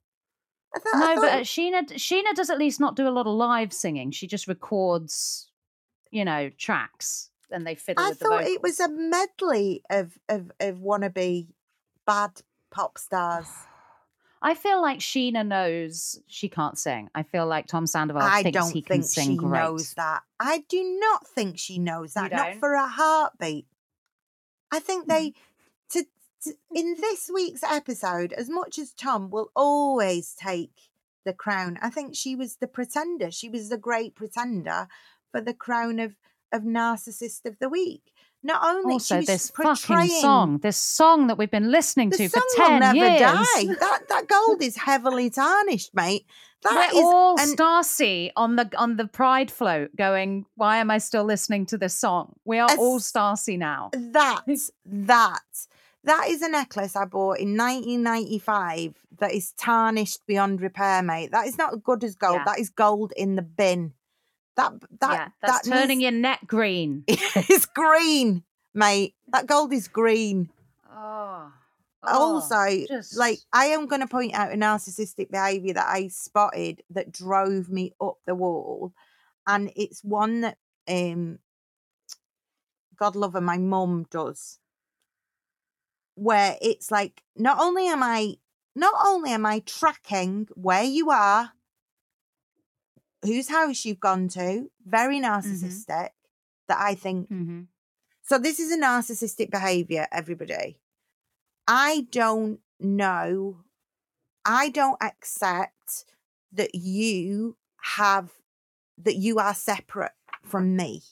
I thought, I No, but thought- uh, Sheena, Sheena does at least not do a lot of live singing. She just records, you know, tracks and they fiddle I with the thought vocals. it was a medley of, of, of wannabe bad pop stars. I feel like Sheena knows she can't sing. I feel like Tom Sandoval I thinks don't he can think sing she great. knows that. I do not think she knows You that. Not don't? for a heartbeat. I think they, to, to in this week's episode, as much as Tom will always take the crown, I think she was the pretender. She was the great pretender for the crown of, of narcissist of the week. Not only Also, she was this portraying, fucking song, this song that we've been listening the to for song will ten never years. die. That that gold is heavily tarnished, mate. That We're is all an- Starsy on the on the Pride float, going, "Why am I still listening to this song?" We are As- all Starsy now. that that that is a necklace I bought in nineteen ninety-five that is tarnished beyond repair, mate. That is not good as gold. Yeah. That is gold in the bin. That that yeah, that's that turning needs- your neck green. it's green, mate. That gold is green. Oh. Also, just- like I am going to point out a narcissistic behavior that I spotted that drove me up the wall, and it's one that um God love her, my mum does, where it's like not only am I not only am I tracking where you are, whose house you've gone to, very narcissistic, that I think Mhm. so. This is a narcissistic behavior, everybody. I don't know. I don't accept that you have, that you are separate from me.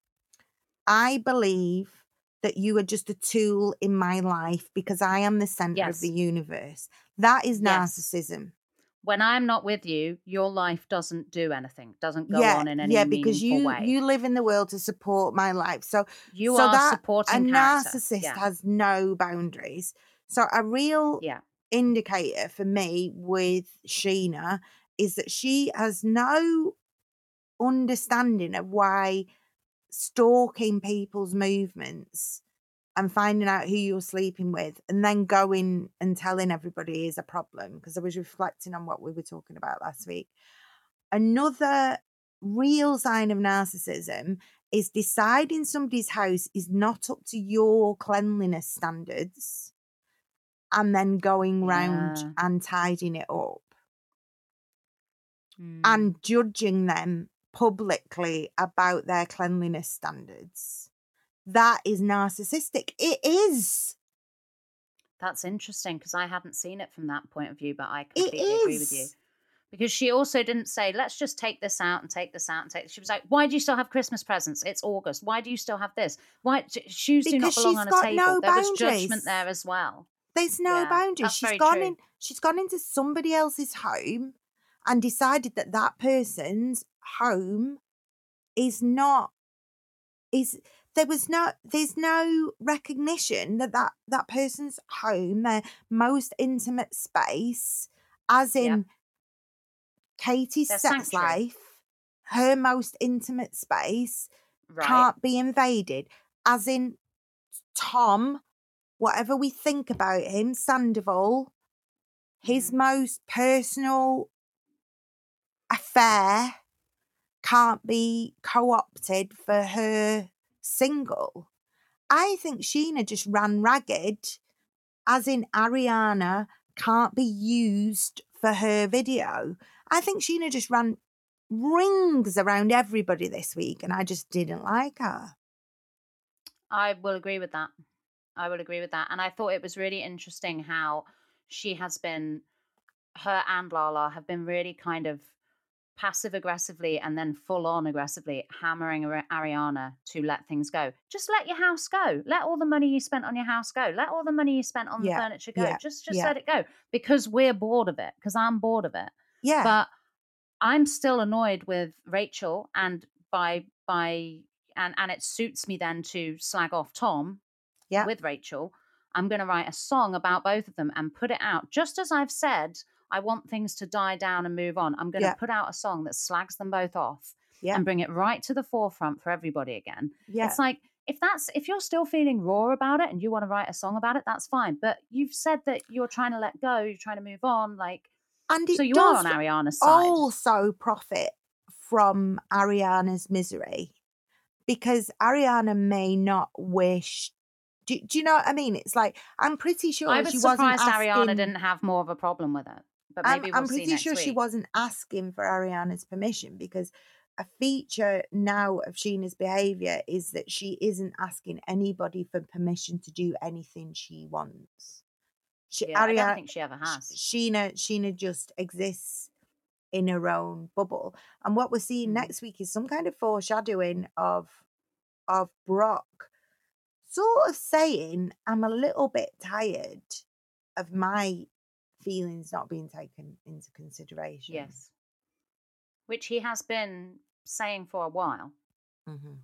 I believe that you are just a tool in my life because I am the center Yes. of the universe. That is Yes. narcissism. When I'm not with you, your life doesn't do anything, doesn't go yeah, on in any yeah, because meaningful you way. you live in the world to support my life. So You so are that supporting a character. narcissist Yeah. has no boundaries. So a real Yeah. indicator for me with Sheena is that she has no understanding of why stalking people's movements and finding out who you're sleeping with and then going and telling everybody is a problem, because I was reflecting on what we were talking about last week. Another real sign of narcissism is deciding somebody's house is not up to your cleanliness standards and then going round Yeah. and tidying it up Mm. and judging them publicly about their cleanliness standards. That is narcissistic. It is. That's interesting because I hadn't seen it from that point of view, but I It completely agree with you. is. Because she also didn't say, let's just take this out and take this out and take. She was like, why do you still have Christmas presents? It's August. Why do you still have this? Why shoes do not Because belong she's on a got table? no There was boundaries. judgment there as well. There's no Yeah, boundaries. that's She's very gone true. in. She's gone into somebody else's home and decided that that person's home is not is there was no there's no recognition that that, that person's home, their most intimate space, as in Yep. Katie's Their sex sanctuary. life, her most intimate space Right. can't be invaded, as in Tom, whatever we think about him, Sandoval, his Mhm. most personal affair can't be co-opted for her single. I think Sheena just ran ragged, as in Ariana can't be used for her video. I think Sheena just ran rings around everybody this week, and I just didn't like her. I will agree with that. I will agree with that. And I thought it was really interesting how she has been, her and Lala have been really kind of passive aggressively and then full on aggressively hammering Ari- Ariana to let things go. Just let your house go. Let all the money you spent on your house go. Let all the money you spent on Yeah, the furniture go. yeah, Just just yeah. let it go, because we're bored of it, because I'm bored of it. Yeah. But I'm still annoyed with Rachel, and by by and and it suits me then to slag off Tom Yeah. with Rachel. I'm going to write a song about both of them and put it out. Just as I've said, I want things to die down and move on. I'm going to Yeah. put out a song that slags them both off Yeah. and bring it right to the forefront for everybody again. Yeah. It's like, if that's if you're still feeling raw about it and you want to write a song about it, that's fine. But you've said that you're trying to let go, you're trying to move on, like, And it so you are does on Ariana's side. also profit from Ariana's misery, because Ariana may not wish. Do, do you know what I mean? It's like, I'm pretty sure I was she wasn't surprised asking. Ariana didn't have more of a problem with it, but I'm, maybe I'm we'll see pretty next sure week. she wasn't asking for Ariana's permission, because a feature now of Sheena's behaviour is that she isn't asking anybody for permission to do anything she wants. She, Yeah, I don't Ariana, think she ever has. Sheena, Sheena just exists in her own bubble. And what we're seeing Mhm. next week is some kind of foreshadowing of of Brock sort of saying, I'm a little bit tired of my feelings not being taken into consideration. Yes. Which he has been saying for a while, Mm-hmm.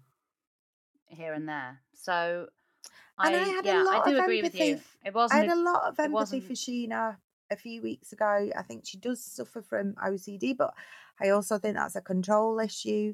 here and there. So And I, I had yeah, a I lot do of agree with empathy. you. f- It I wasn't, had a, a lot of it empathy wasn't, for Sheena a few weeks ago. I think she does suffer from O C D, but I also think that's a control issue.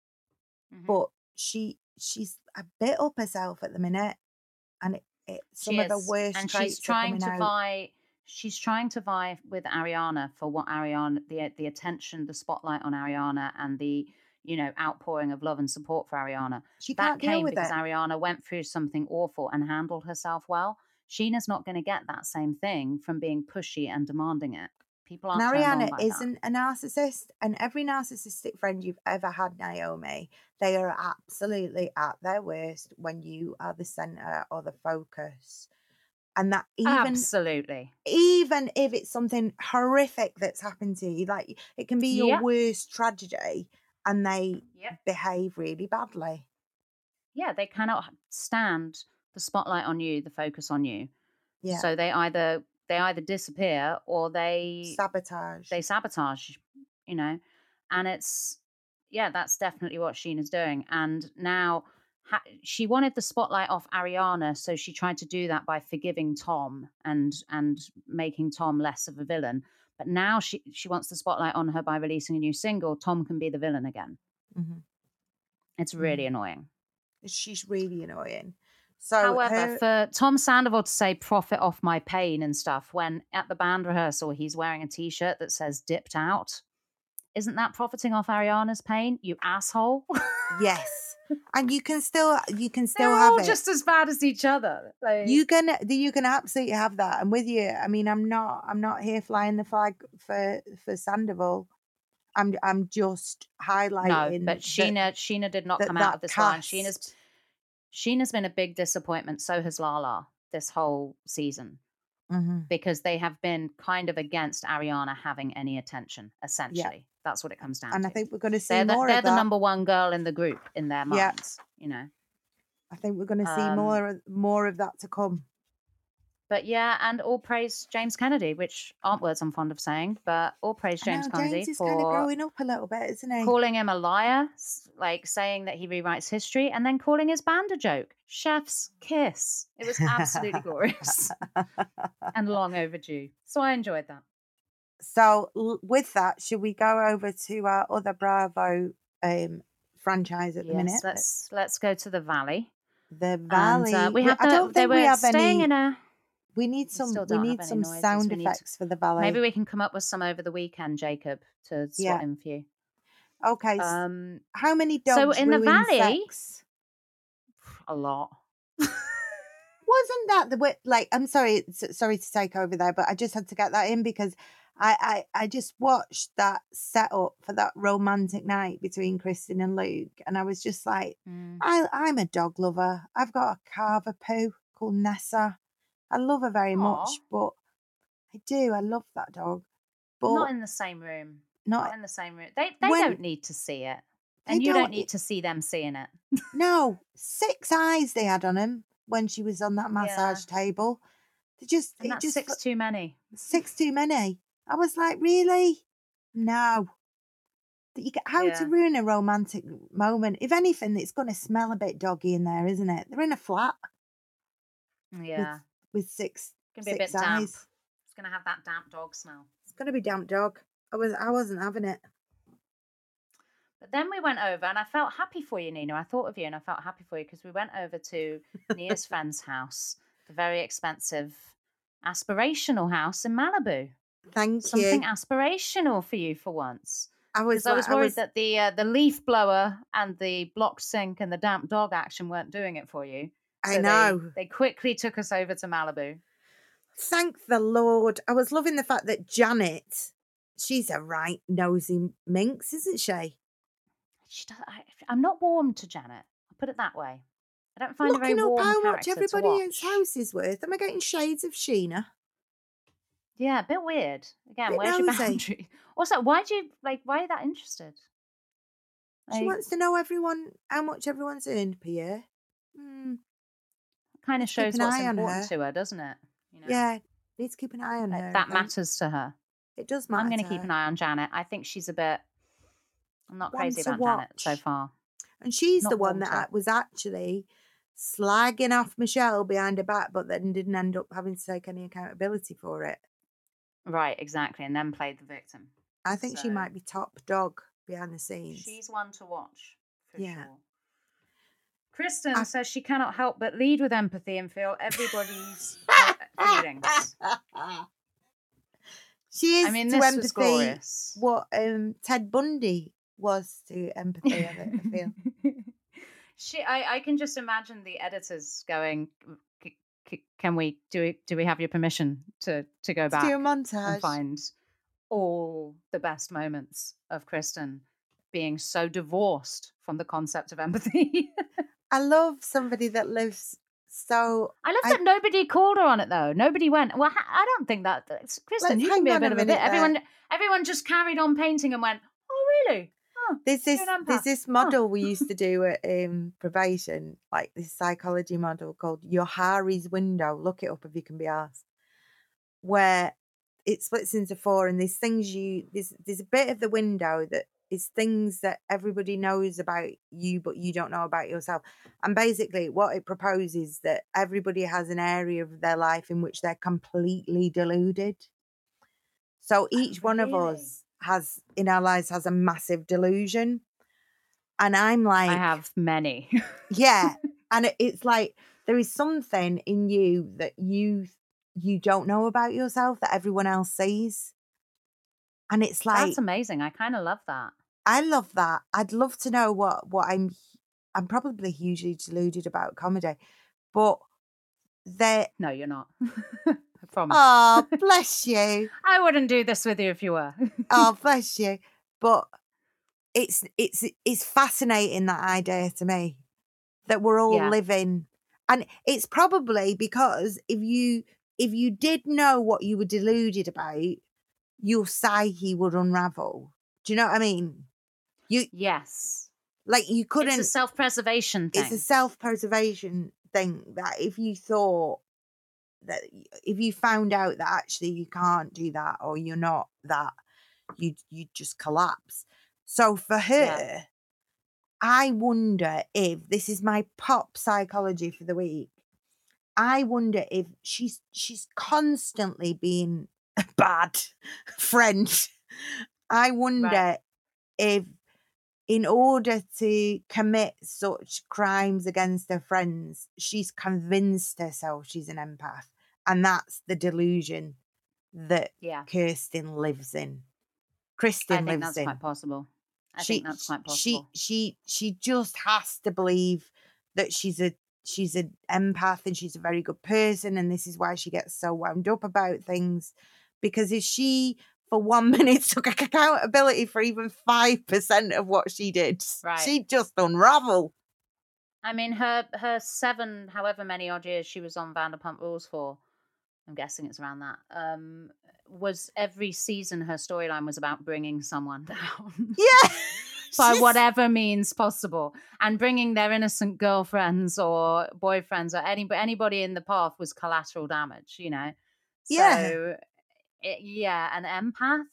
Mhm. But she she's a bit up herself at the minute, and it, it some she of the is. worst And she's traits are trying coming to out. vie, she's trying to vie with Ariana for what Ariana, the, the attention, the spotlight on Ariana, and the, you know, outpouring of love and support for Ariana. She That can't deal came with because it. Ariana went through something awful and handled herself well. Sheena's not going to get that same thing from being pushy and demanding it. People And aren't turned on Ariana by that. isn't a narcissist, and every narcissistic friend you've ever had, Naomi, they are absolutely at their worst when you are the center or the focus. And that even Absolutely. even if it's something horrific that's happened to you, like it can be your Yep. worst tragedy, and they Yep. behave really badly. Yeah, they cannot stand the spotlight on you, the focus on you. Yeah. So they either they either disappear or they Sabotage. they sabotage, you know. And it's, yeah, that's definitely what Sheena's doing. And now ha- she wanted the spotlight off Ariana, so she tried to do that by forgiving Tom and and making Tom less of a villain. But now she she wants the spotlight on her by releasing a new single. Tom can be the villain again. Mhm. It's really Mhm. annoying. She's really annoying. So However, her, for Tom Sandoval to say profit off my pain and stuff when at the band rehearsal he's wearing a t-shirt that says dipped out, isn't that profiting off Ariana's pain, you asshole? yes, and you can still you can still They're have all it. just as bad as each other. Like, You can you can absolutely have that. I'm with you. I mean, I'm not I'm not here flying the flag for for Sandoval. I'm I'm just highlighting. no, but that, Sheena Sheena did not that, come that out of this cast. line. Sheena's Sheena's been a big disappointment. So has Lala this whole season. Mm-hmm. Because they have been kind of against Ariana having any attention, essentially. Yeah. That's what it comes down and to. And I think we're going to see they're more the, They're of the that. number one girl in the group in their Yeah. minds, you know. I think we're going to see Um, more more of that to come. but yeah, and all praise James Kennedy, which aren't words I'm fond of saying, but all praise I James know, Kennedy James is for kind of growing up a little bit, isn't he? calling him a liar, s- like saying that he rewrites history, and then calling his band a joke. Chef's kiss. It was absolutely glorious and long overdue. So I enjoyed that. So l- with that, should we go over to our other Bravo um, franchise at the minute? Yes, let's let's go to the Valley. The And Valley. uh, we We- have I the, don't they think we were have staying any. in a. We need We some. still We don't need have any some noises. sound We need effects to- for the Valley. Maybe we can come up with some over the weekend, Jacob, to slot Yeah. in for you. Okay. s- Um, How many so dogs in the ruin Valley- sex? a lot. Wasn't that the way? Like, I'm sorry, s- sorry to take over there, but I just had to get that in because I, I, I just watched that setup for that romantic night between Kristen and Luke, and I was just like, Mm. I, I'm a dog lover. I've got a Carver poo called Nessa. I love her very Aw. much, but I do. I love that dog, but Not in the same room. not Not in the same room. They they When- don't need to see it, They and you don't don't- need to see them seeing it. no six eyes they had on him when she was on that Yeah. massage table. They just, And it that's just six too many. six too many. I was like, really? No. That you get how Yeah. to ruin a romantic moment. If anything, it's going to smell a bit doggy in there, isn't it? They're in a flat Yeah, with six it's gonna be a six bit damp. eyes. It's gonna have that damp dog smell. It's going to be damp dog. I was I wasn't having it. But then we went over, and I felt happy for you, Nina. I thought of you, and I felt happy for you because we went over to Nia's friend's house, the very expensive, aspirational house in Malibu. Thank Something you. aspirational for you for once. I was Because I was like- worried that the uh, the leaf blower and the blocked sink and the damp dog action weren't doing it for you. I So they- know. They, quickly took us over to Malibu. Thank the Lord. I was loving the fact that Janet, she's a right nosy minx, isn't she? She does, I, I'm not warm to Janet. I'll put it that way. I don't find her Looking very up warm how much character to everybody else's watch. house is worth. Am I getting shades of Sheena? Yeah, a bit weird. Again, Bit where's your nosy. boundary? Also, why do you like? Why are you that interested? She Like, wants to know everyone how much everyone's earned per year. Hmm. kind of let's keep shows an what's eye on important her. to her, doesn't it? You know, Yeah, need to keep an eye on Like, her. I that think. matters to her. It does matter. I'm going to to keep her. an eye on Janet. I think she's a bit. I'm not One crazy to about Janet so watch. far. And she's Not the one warm that to her. I- was actually slagging off Michelle behind her back, but then didn't end up having to take any accountability for it. Right, exactly, and then played the victim. I think she So- might be top dog behind the scenes. She's one to watch for Yeah. sure. Kristen I- says she cannot help but lead with empathy and feel everybody's uh, feelings. She is I mean, to this empathy was glorious. what um, Ted Bundy was to empathy. I think- I feel. she, I, I can just imagine the editors going, "C- c- "Can we do? We, do we have your permission to to go To back do a and montage. find all the best moments of Kristen being so divorced from the concept of empathy?" I love somebody that lives so. I love I- that nobody called her on it though. Nobody went. Well, ha- I don't think that. that's- Kristen, Let's you can hang be a on bit a of a bit. minute there. Everyone, everyone just carried on painting and went, "Oh, really? Oh, There's this you're an there's empath. this Oh." model we used to do at um, probation, like this psychology model called Yohari's Window. Look it up if you can be asked. Where it splits into four, and there's things you there's there's a bit of the window that is things that everybody knows about you, but you don't know about yourself. And basically, what it proposes that everybody has an area of their life in which they're completely deluded. So each one of really? us has in our lives has a massive delusion. And I'm like, I have many. yeah. And it, it's like there is something in you that you you don't know about yourself that everyone else sees. And it's like That's amazing. I kind of love that. I love that. I'd love to know what what I'm I'm probably hugely deluded about comedy. But they No, you're not. I promise. oh bless you. I wouldn't do this with you if you were. Oh, bless you. But it's it's it's fascinating, that idea to me, that we're all Yeah. living, and it's probably because if you if you did know what you were deluded about, your psyche would unravel. Do you know what I mean? You Yes. like you couldn't. It's a self-preservation thing. It's a self-preservation thing that if you thought that if you found out that actually you can't do that or you're not that, you you just collapse. So for her, yeah. I wonder if this is my pop psychology for the week. I wonder if she's she's constantly being a bad friend. I wonder right. if in order to commit such crimes against her friends, she's convinced herself she's an empath. And that's the delusion that yeah. Kirsten lives in. Kristen I think lives that's in. quite possible. I she, think that's quite possible. She she she just has to believe that she's a she's an empath and she's a very good person, and this is why she gets so wound up about things. Because if she for one minute took accountability for even five percent of what she did, right. she'd just unravel. I mean, her her seven, however many odd years she was on Vanderpump Rules for, I'm guessing it's around that, um, was every season her storyline was about bringing someone down. Yeah. By whatever means possible. And bringing their innocent girlfriends or boyfriends or any, anybody in the path was collateral damage, you know? Yeah. So, it, yeah, an empath.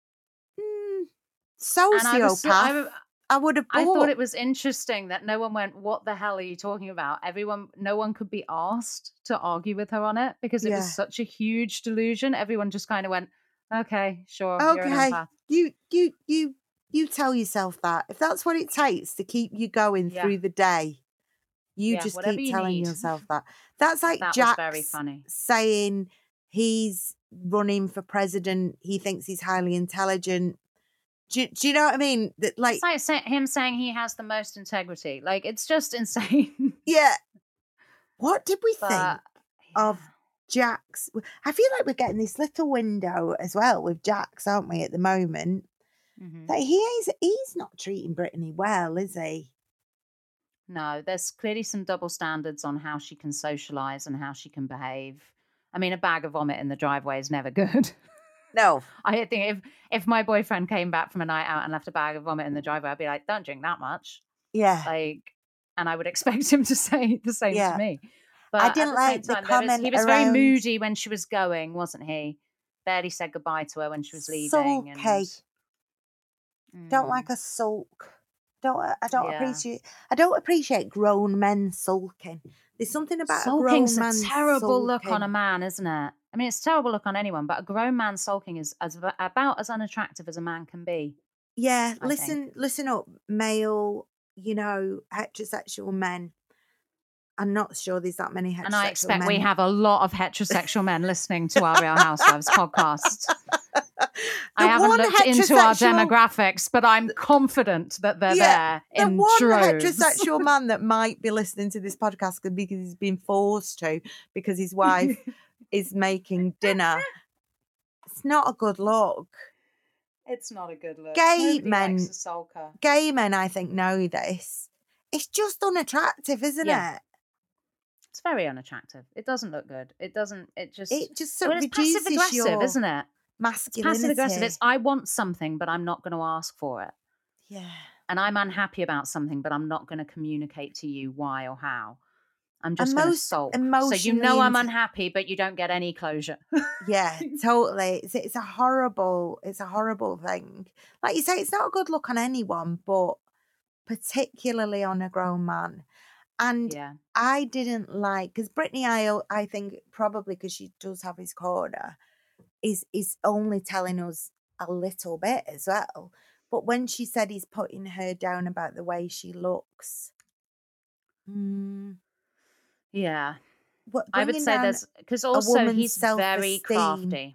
Mm, sociopath. I, was, I, I would have bought. I thought it was interesting that no one went, what the hell are you talking about? Everyone, no one could be asked to argue with her on it because it yeah. was such a huge delusion. Everyone just kind of went, okay, sure, okay. you're an empath. You, you, you, you tell yourself that. If that's what it takes to keep you going yeah. through the day, you yeah, just keep you telling need. yourself that. That's like that Jax very funny. saying he's running for president. He thinks he's highly intelligent. Do, do you know what I mean? That like, it's like say, him saying he has the most integrity. Like, it's just insane. Yeah. What did we but, think yeah. of Jax? I feel like we're getting this little window as well with Jax, aren't we, at the moment? Mm-hmm. That he is, he's not treating Brittany well, is he? No, there's clearly some double standards on how she can socialise and how she can behave. I mean, a bag of vomit in the driveway is never good. No. I think if, if my boyfriend came back from a night out and left a bag of vomit in the driveway, I'd be like, don't drink that much. Yeah. Like, and I would expect him to say the same yeah. to me. But I didn't at the like same the time, comment was, he was around... very moody when she was going, wasn't he? Barely said goodbye to her when she was leaving. Sulky. And... Don't mm. like a sulk. Don't I don't yeah. appreciate I don't appreciate grown men sulking. There's something about Sulking's a grown man a terrible sulking. look on a man, isn't it? I mean, it's a terrible look on anyone, but a grown man sulking is as about as unattractive as a man can be. Yeah, I listen, think. listen up, male, you know, heterosexual men. I'm not sure there's that many heterosexual men. And I expect men. we have a lot of heterosexual men listening to our Real Housewives podcast. I haven't looked heterosexual... into our demographics, but I'm confident that they're yeah, there in the one droves. heterosexual man that might be listening to this podcast because he's been forced to because his wife is making dinner. It's not a good look. It's not a good look. Gay Nobody men, likes a sulker. Gay men, I think, know this. It's just unattractive, isn't yeah. it? It's very unattractive. It doesn't look good. It doesn't. It just. It just I sort mean, of it's passive aggressive, your isn't it? Masculinity. It's passive aggressive. It's I want something, but I'm not going to ask for it. Yeah. And I'm unhappy about something, but I'm not going to communicate to you why or how. I'm just going to sulk. So you know I'm unhappy, but you don't get any closure. Yeah, totally. It's, it's a horrible, it's a horrible thing. Like you say, it's not a good look on anyone, but particularly on a grown man. And yeah. I didn't like, because Brittany, I, I think probably because she does have his corner, is is only telling us a little bit as well. But when she said he's putting her down about the way she looks, mm, yeah, what, I would say there's because also he's very crafty.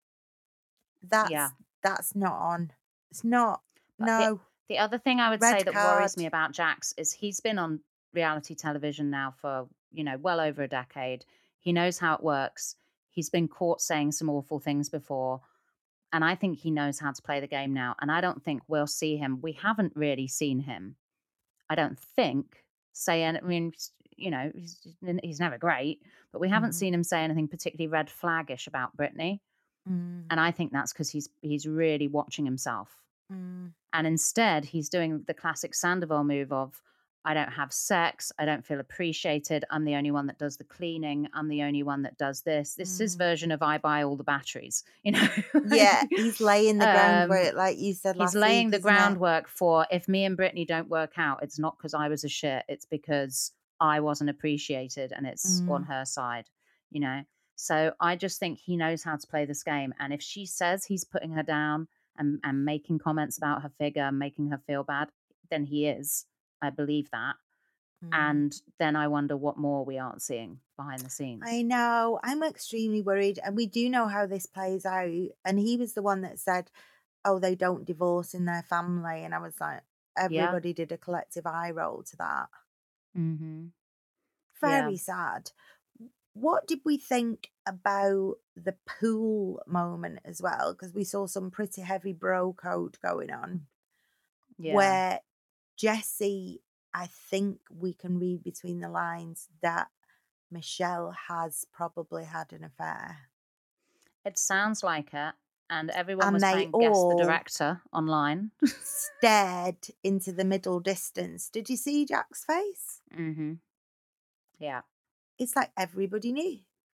That's yeah. that's not on. It's not. But no. The, the other thing I would Red say that card. worries me about Jax is he's been on reality television now for, you know, well over a decade. He knows how it works. He's been caught saying some awful things before. And I think he knows how to play the game now. And I don't think we'll see him. We haven't really seen him, I don't think, say, I mean, you know, he's, he's never great, but we haven't mm. seen him say anything particularly red flaggish about Brittany. Mm. And I think that's because he's he's really watching himself. Mm. And instead, he's doing the classic Sandoval move of, I don't have sex. I don't feel appreciated. I'm the only one that does the cleaning. I'm the only one that does this. This is his Mm. version of I buy all the batteries, you know? Yeah, Like, he's laying the um, groundwork, like you said he's last laying week, the isn't it? groundwork for if me and Brittany don't work out, it's not because I was a shit. It's because I wasn't appreciated and it's on Mm. her side, you know? So I just think he knows how to play this game. And if she says he's putting her down and, and making comments about her figure and making her feel bad, then he is. I believe that. Mm. And then I wonder what more we aren't seeing behind the scenes. I know. I'm extremely worried. And we do know how this plays out. And he was the one that said, oh, they don't divorce in their family. And I was like, everybody did a collective eye roll to that. Mm-hmm. Very Yeah. sad. What did we think about the pool moment as well? Because we saw some pretty heavy bro code going on. Yeah. Where Jessie, I think we can read between the lines that Michelle has probably had an affair. It sounds like it. And everyone And was they playing Guess the all Director online. stared into the middle distance. Did you see Jack's face? Mm-hmm. Yeah. It's like everybody knew.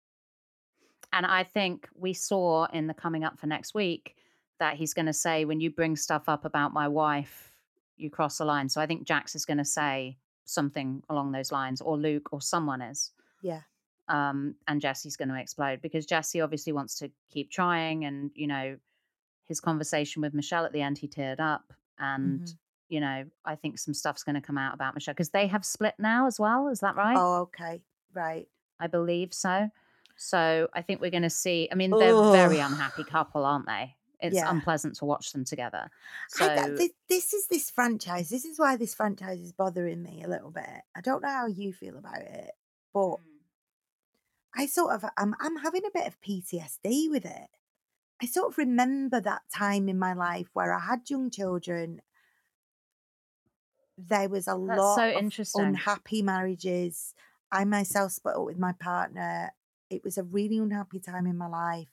And I think we saw in the coming up for next week that he's going to say, when you bring stuff up about my wife, you cross the line. So I think Jax is going to say something along those lines, or Luke, or someone is. Yeah. Um, and Jesse's going to explode because Jesse obviously wants to keep trying. And, you know, his conversation with Michelle at the end, he teared up. And, Mhm. you know, I think some stuff's going to come out about Michelle because they have split now as well. Is that right? Oh, okay. Right. I believe so. So I think we're going to see. I mean, they're a very Ugh. unhappy couple, aren't they? It's Yeah. unpleasant to watch them together. I, So th- thi- this is this franchise. This is why this franchise is bothering me a little bit. I don't know how you feel about it, but I sort of I'm I'm having a bit of P T S D with it. I sort of remember that time in my life where I had young children. There was a that's lot so of interesting. unhappy marriages. I myself split up with my partner. It was a really unhappy time in my life.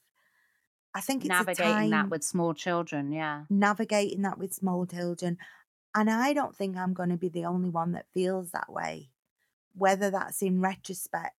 I think it's a Navigating time that with small children, yeah. navigating that with small children. And I don't think I'm going to be the only one that feels that way, whether that's in retrospect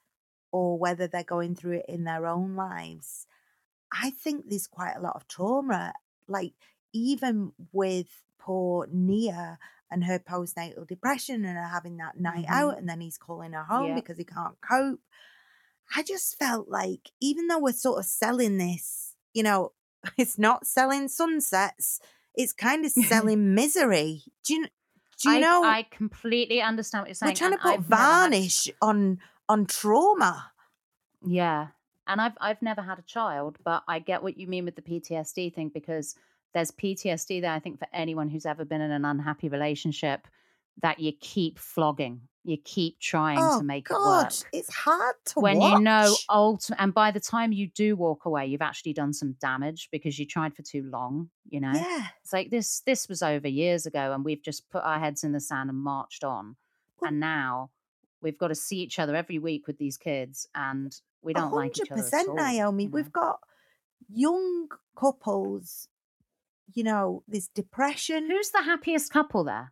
or whether they're going through it in their own lives. I think there's quite a lot of trauma, like even with poor Nia and her postnatal depression and her having that night Mhm. out and then he's calling her home Yeah. because he can't cope. I just felt like even though we're sort of selling this, you know, it's not selling sunsets, it's kind of selling misery. Do you, do you I, know? I completely understand what you're saying. We're trying and to put I've never had- varnish on on trauma. Yeah. And I've I've never had a child, but I get what you mean with the P T S D thing because there's P T S D there, I think, for anyone who's ever been in an unhappy relationship that you keep flogging. You keep trying Oh to make God, it work. it's hard to When watch. you know ultimate, and by the time you do walk away, you've actually done some damage because you tried for too long, you know? Yeah. It's like this this was over years ago and we've just put our heads in the sand and marched on. Well- and now we've got to see each other every week with these kids and we A don't like each hundred other at percent, all. Naomi. you know? We've got young couples. You know, there's depression. Who's the happiest couple there?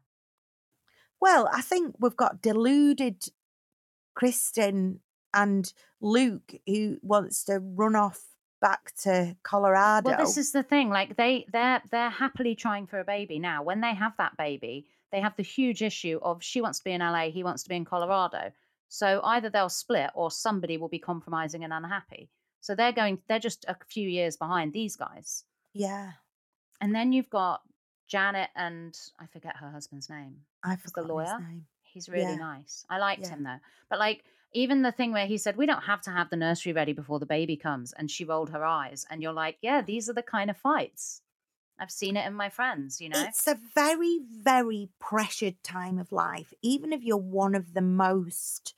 Well, I think we've got deluded Kristen and Luke who wants to run off back to Colorado. Well, this is the thing. Like they, they're they're happily trying for a baby now. When they have that baby, they have the huge issue of she wants to be in L A, he wants to be in Colorado. So either they'll split or somebody will be compromising and unhappy. So they're going. They're just a few years behind these guys. Yeah, And then you've got Janet and I forget her husband's name. I He's the forgot lawyer. his name. He's really Yeah. nice. I liked Yeah. him though. But like even the thing where he said, we don't have to have the nursery ready before the baby comes. And she rolled her eyes. And you're like, yeah, these are the kind of fights. I've seen it in my friends, you know? It's a very, very pressured time of life. Even if you're one of the most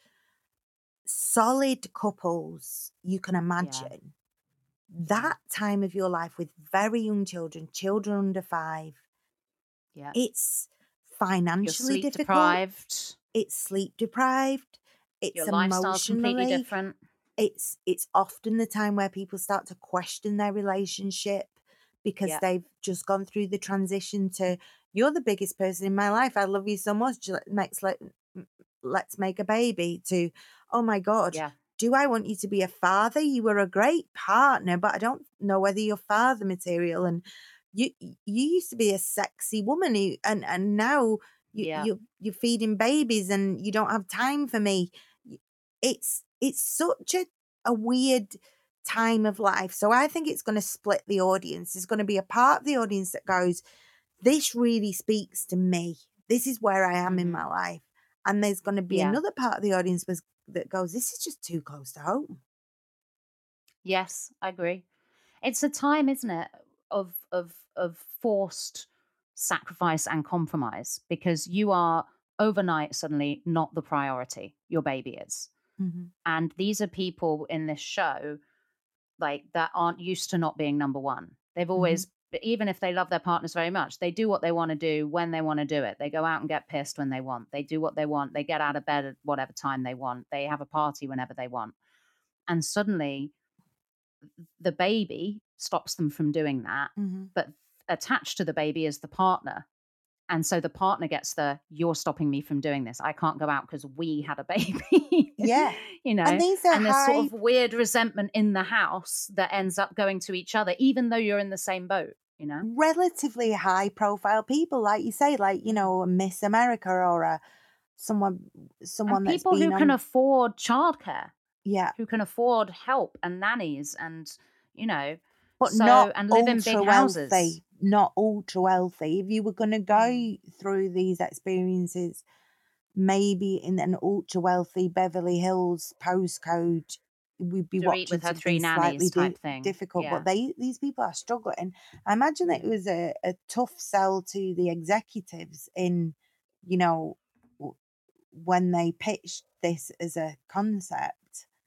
solid couples you can imagine, that time of your life with very young children, children under five, Yeah. it's You're financially sleep difficult. deprived. It's sleep deprived. It's Your lifestyle's completely emotionally different. it's it's often the time where people start to question their relationship because Yeah. they've just gone through the transition to you're the biggest person in my life. I love you so much. Let's, let, let's make a baby, to, oh my God, Yeah. do I want you to be a father? You were a great partner, but I don't know whether you're father material. And you you used to be a sexy woman, who, and, and now you, Yeah. you, you're feeding babies and you don't have time for me. It's, it's such a, a weird time of life. So I think it's going to split the audience. There's going to be a part of the audience that goes, this really speaks to me. This is where I am Mm-hmm. in my life. And there's going to be Yeah. another part of the audience was, that goes, this is just too close to home. Yes, I agree. It's a time, isn't it, of of of forced sacrifice and compromise, because you are overnight suddenly not the priority. Your baby is. Mm-hmm. And these are people in this show, like, that aren't used to not being number one. They've always, mm-hmm. even if they love their partners very much, they do what they want to do when they want to do it. They go out and get pissed when they want. They do what they want. They get out of bed at whatever time they want. They have a party whenever they want. And suddenly the baby stops them from doing that. Mm-hmm. But attached to the baby is the partner. And so the partner gets the, you're stopping me from doing this. I can't go out because we had a baby. Yeah. You know, and, these are and there's high... sort of weird resentment in the house that ends up going to each other, even though you're in the same boat, you know? relatively high profile people, like you say, like, you know, a Miss America or a someone, someone and that's people been who on... can afford childcare. Yeah. Who can afford help and nannies and, you know, but so, not and live in big houses. Wealthy, not ultra wealthy. If you were going to go Mm. through these experiences, maybe in an ultra wealthy Beverly Hills postcode, we'd be to watching eat with her something three slightly nannies type di- thing. difficult. Yeah. But they, these people are struggling. I imagine that it was a, a tough sell to the executives in, you know, w- when they pitched this as a concept.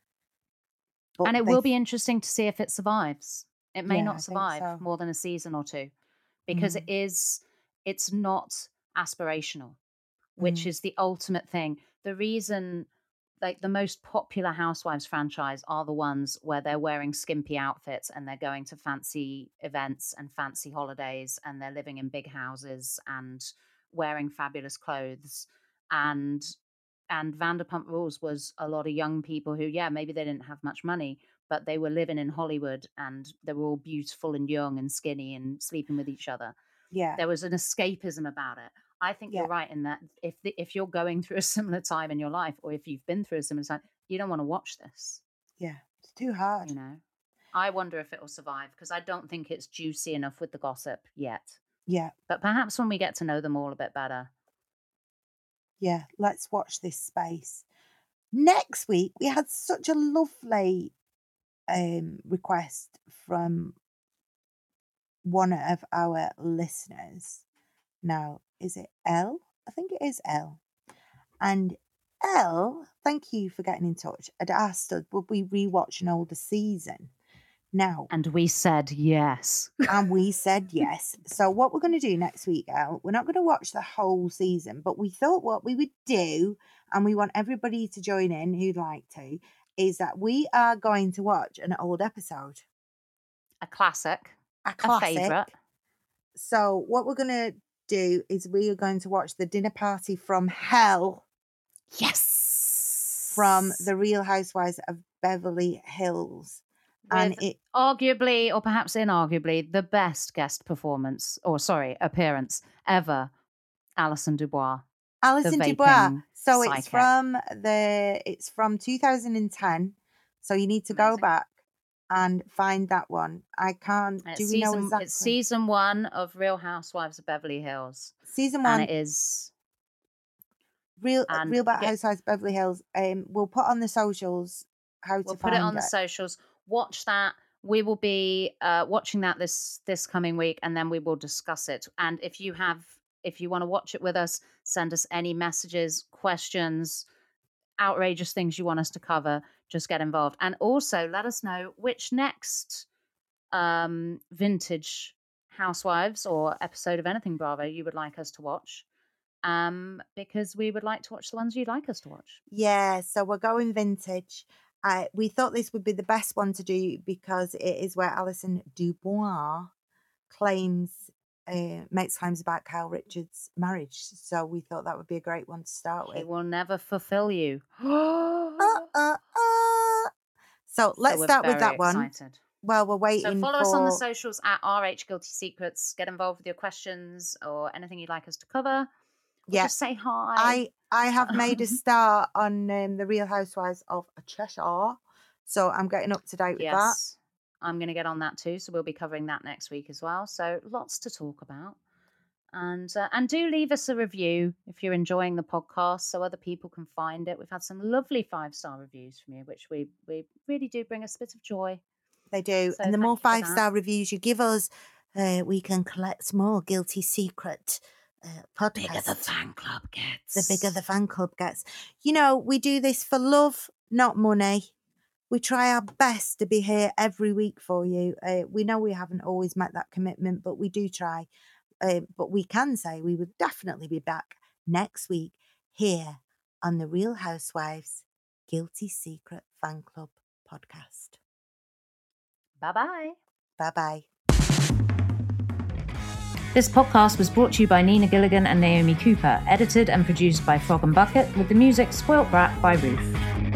But and it they will be interesting to see if it survives. It may Yeah, I not think survive so. more than a season or two, because Mm. it is, it's not aspirational, which Mm. is the ultimate thing. The reason, like, the most popular Housewives franchise are the ones where they're wearing skimpy outfits and they're going to fancy events and fancy holidays and they're living in big houses and wearing fabulous clothes. And and Vanderpump Rules was a lot of young people who, yeah, maybe they didn't have much money, but they were living in Hollywood and they were all beautiful and young and skinny and sleeping with each other. Yeah. There was an escapism about it. I think Yeah. you're right in that if the, if you're going through a similar time in your life, or if you've been through a similar time, you don't want to watch this. Yeah. It's too hard. You know, I wonder if it will survive, because I don't think it's juicy enough with the gossip yet. Yeah. But perhaps when we get to know them all a bit better. Yeah. Let's watch this space. Next week, we had such a lovely um, request from one of our listeners. Now, is it Elle? I think it is Elle. And Elle, thank you for getting in touch, had asked us, would we rewatch an older season? Now, And we said yes. and we said yes. So what we're going to do next week, Elle, we're not going to watch the whole season, but we thought what we would do, and we want everybody to join in who'd like to, is that we are going to watch an old episode. A classic. A classic. A favourite. So what we're going to do is we are going to watch The Dinner Party from Hell. Yes. From The Real Housewives of Beverly Hills. With and it arguably, or perhaps inarguably, the best guest performance, or sorry, appearance ever, Alison Dubois. Alison the Dubois. vaping So psychic. it's from the it's from two thousand ten. So you need to Amazing. go back and find that one. I can't. It's do we season, know exactly? It's season one of Real Housewives of Beverly Hills. Season one. And it is Real and Real Bad get, Housewives of Beverly Hills. Um, we'll put on the socials how we'll to put find it on it. the socials. Watch that. We will be uh, watching that this this coming week, and then we will discuss it. And if you have, if you want to watch it with us, send us any messages, questions, outrageous things you want us to cover. Just get involved, and also let us know which next um, vintage Housewives or episode of anything Bravo you would like us to watch. Um, because we would like to watch the ones you'd like us to watch. Yeah, so we're going vintage. I we thought this would be the best one to do because it is where Alison Dubois claims uh, makes claims about Kyle Richards' marriage. So we thought that would be a great one to start He with. will never fulfill you. uh, uh, uh. So let's so we're start with very that one. Excited. Well, we're waiting So follow for... us on the socials at R H Guilty Secrets. Get involved with your questions or anything you'd like us to cover. Or Yeah. just say hi. I I have made a start on um, the Real Housewives of Cheshire, so I'm getting up to date with that. Yes, I'm going to get on that too. So we'll be covering that next week as well. So lots to talk about. And uh, and do leave us a review if you're enjoying the podcast so other people can find it. We've had some lovely five-star reviews from you, which we, we really do bring us a bit of joy. They do. So And the thank more you for that. five-star reviews you give us, uh, we can collect more Guilty Secret uh, podcasts. The bigger the fan club gets. The bigger the fan club gets. You know, we do this for love, not money. We try our best to be here every week for you. Uh, we know we haven't always met that commitment, but we do try. Uh, but we can say we would definitely be back next week here on the Real Housewives Guilty Secret Fan Club podcast. Bye-bye. Bye-bye. This podcast was brought to you by Nina Gilligan and Naomi Cooper, edited and produced by Frog and Bucket, with the music Spoilt Brat by Ruth.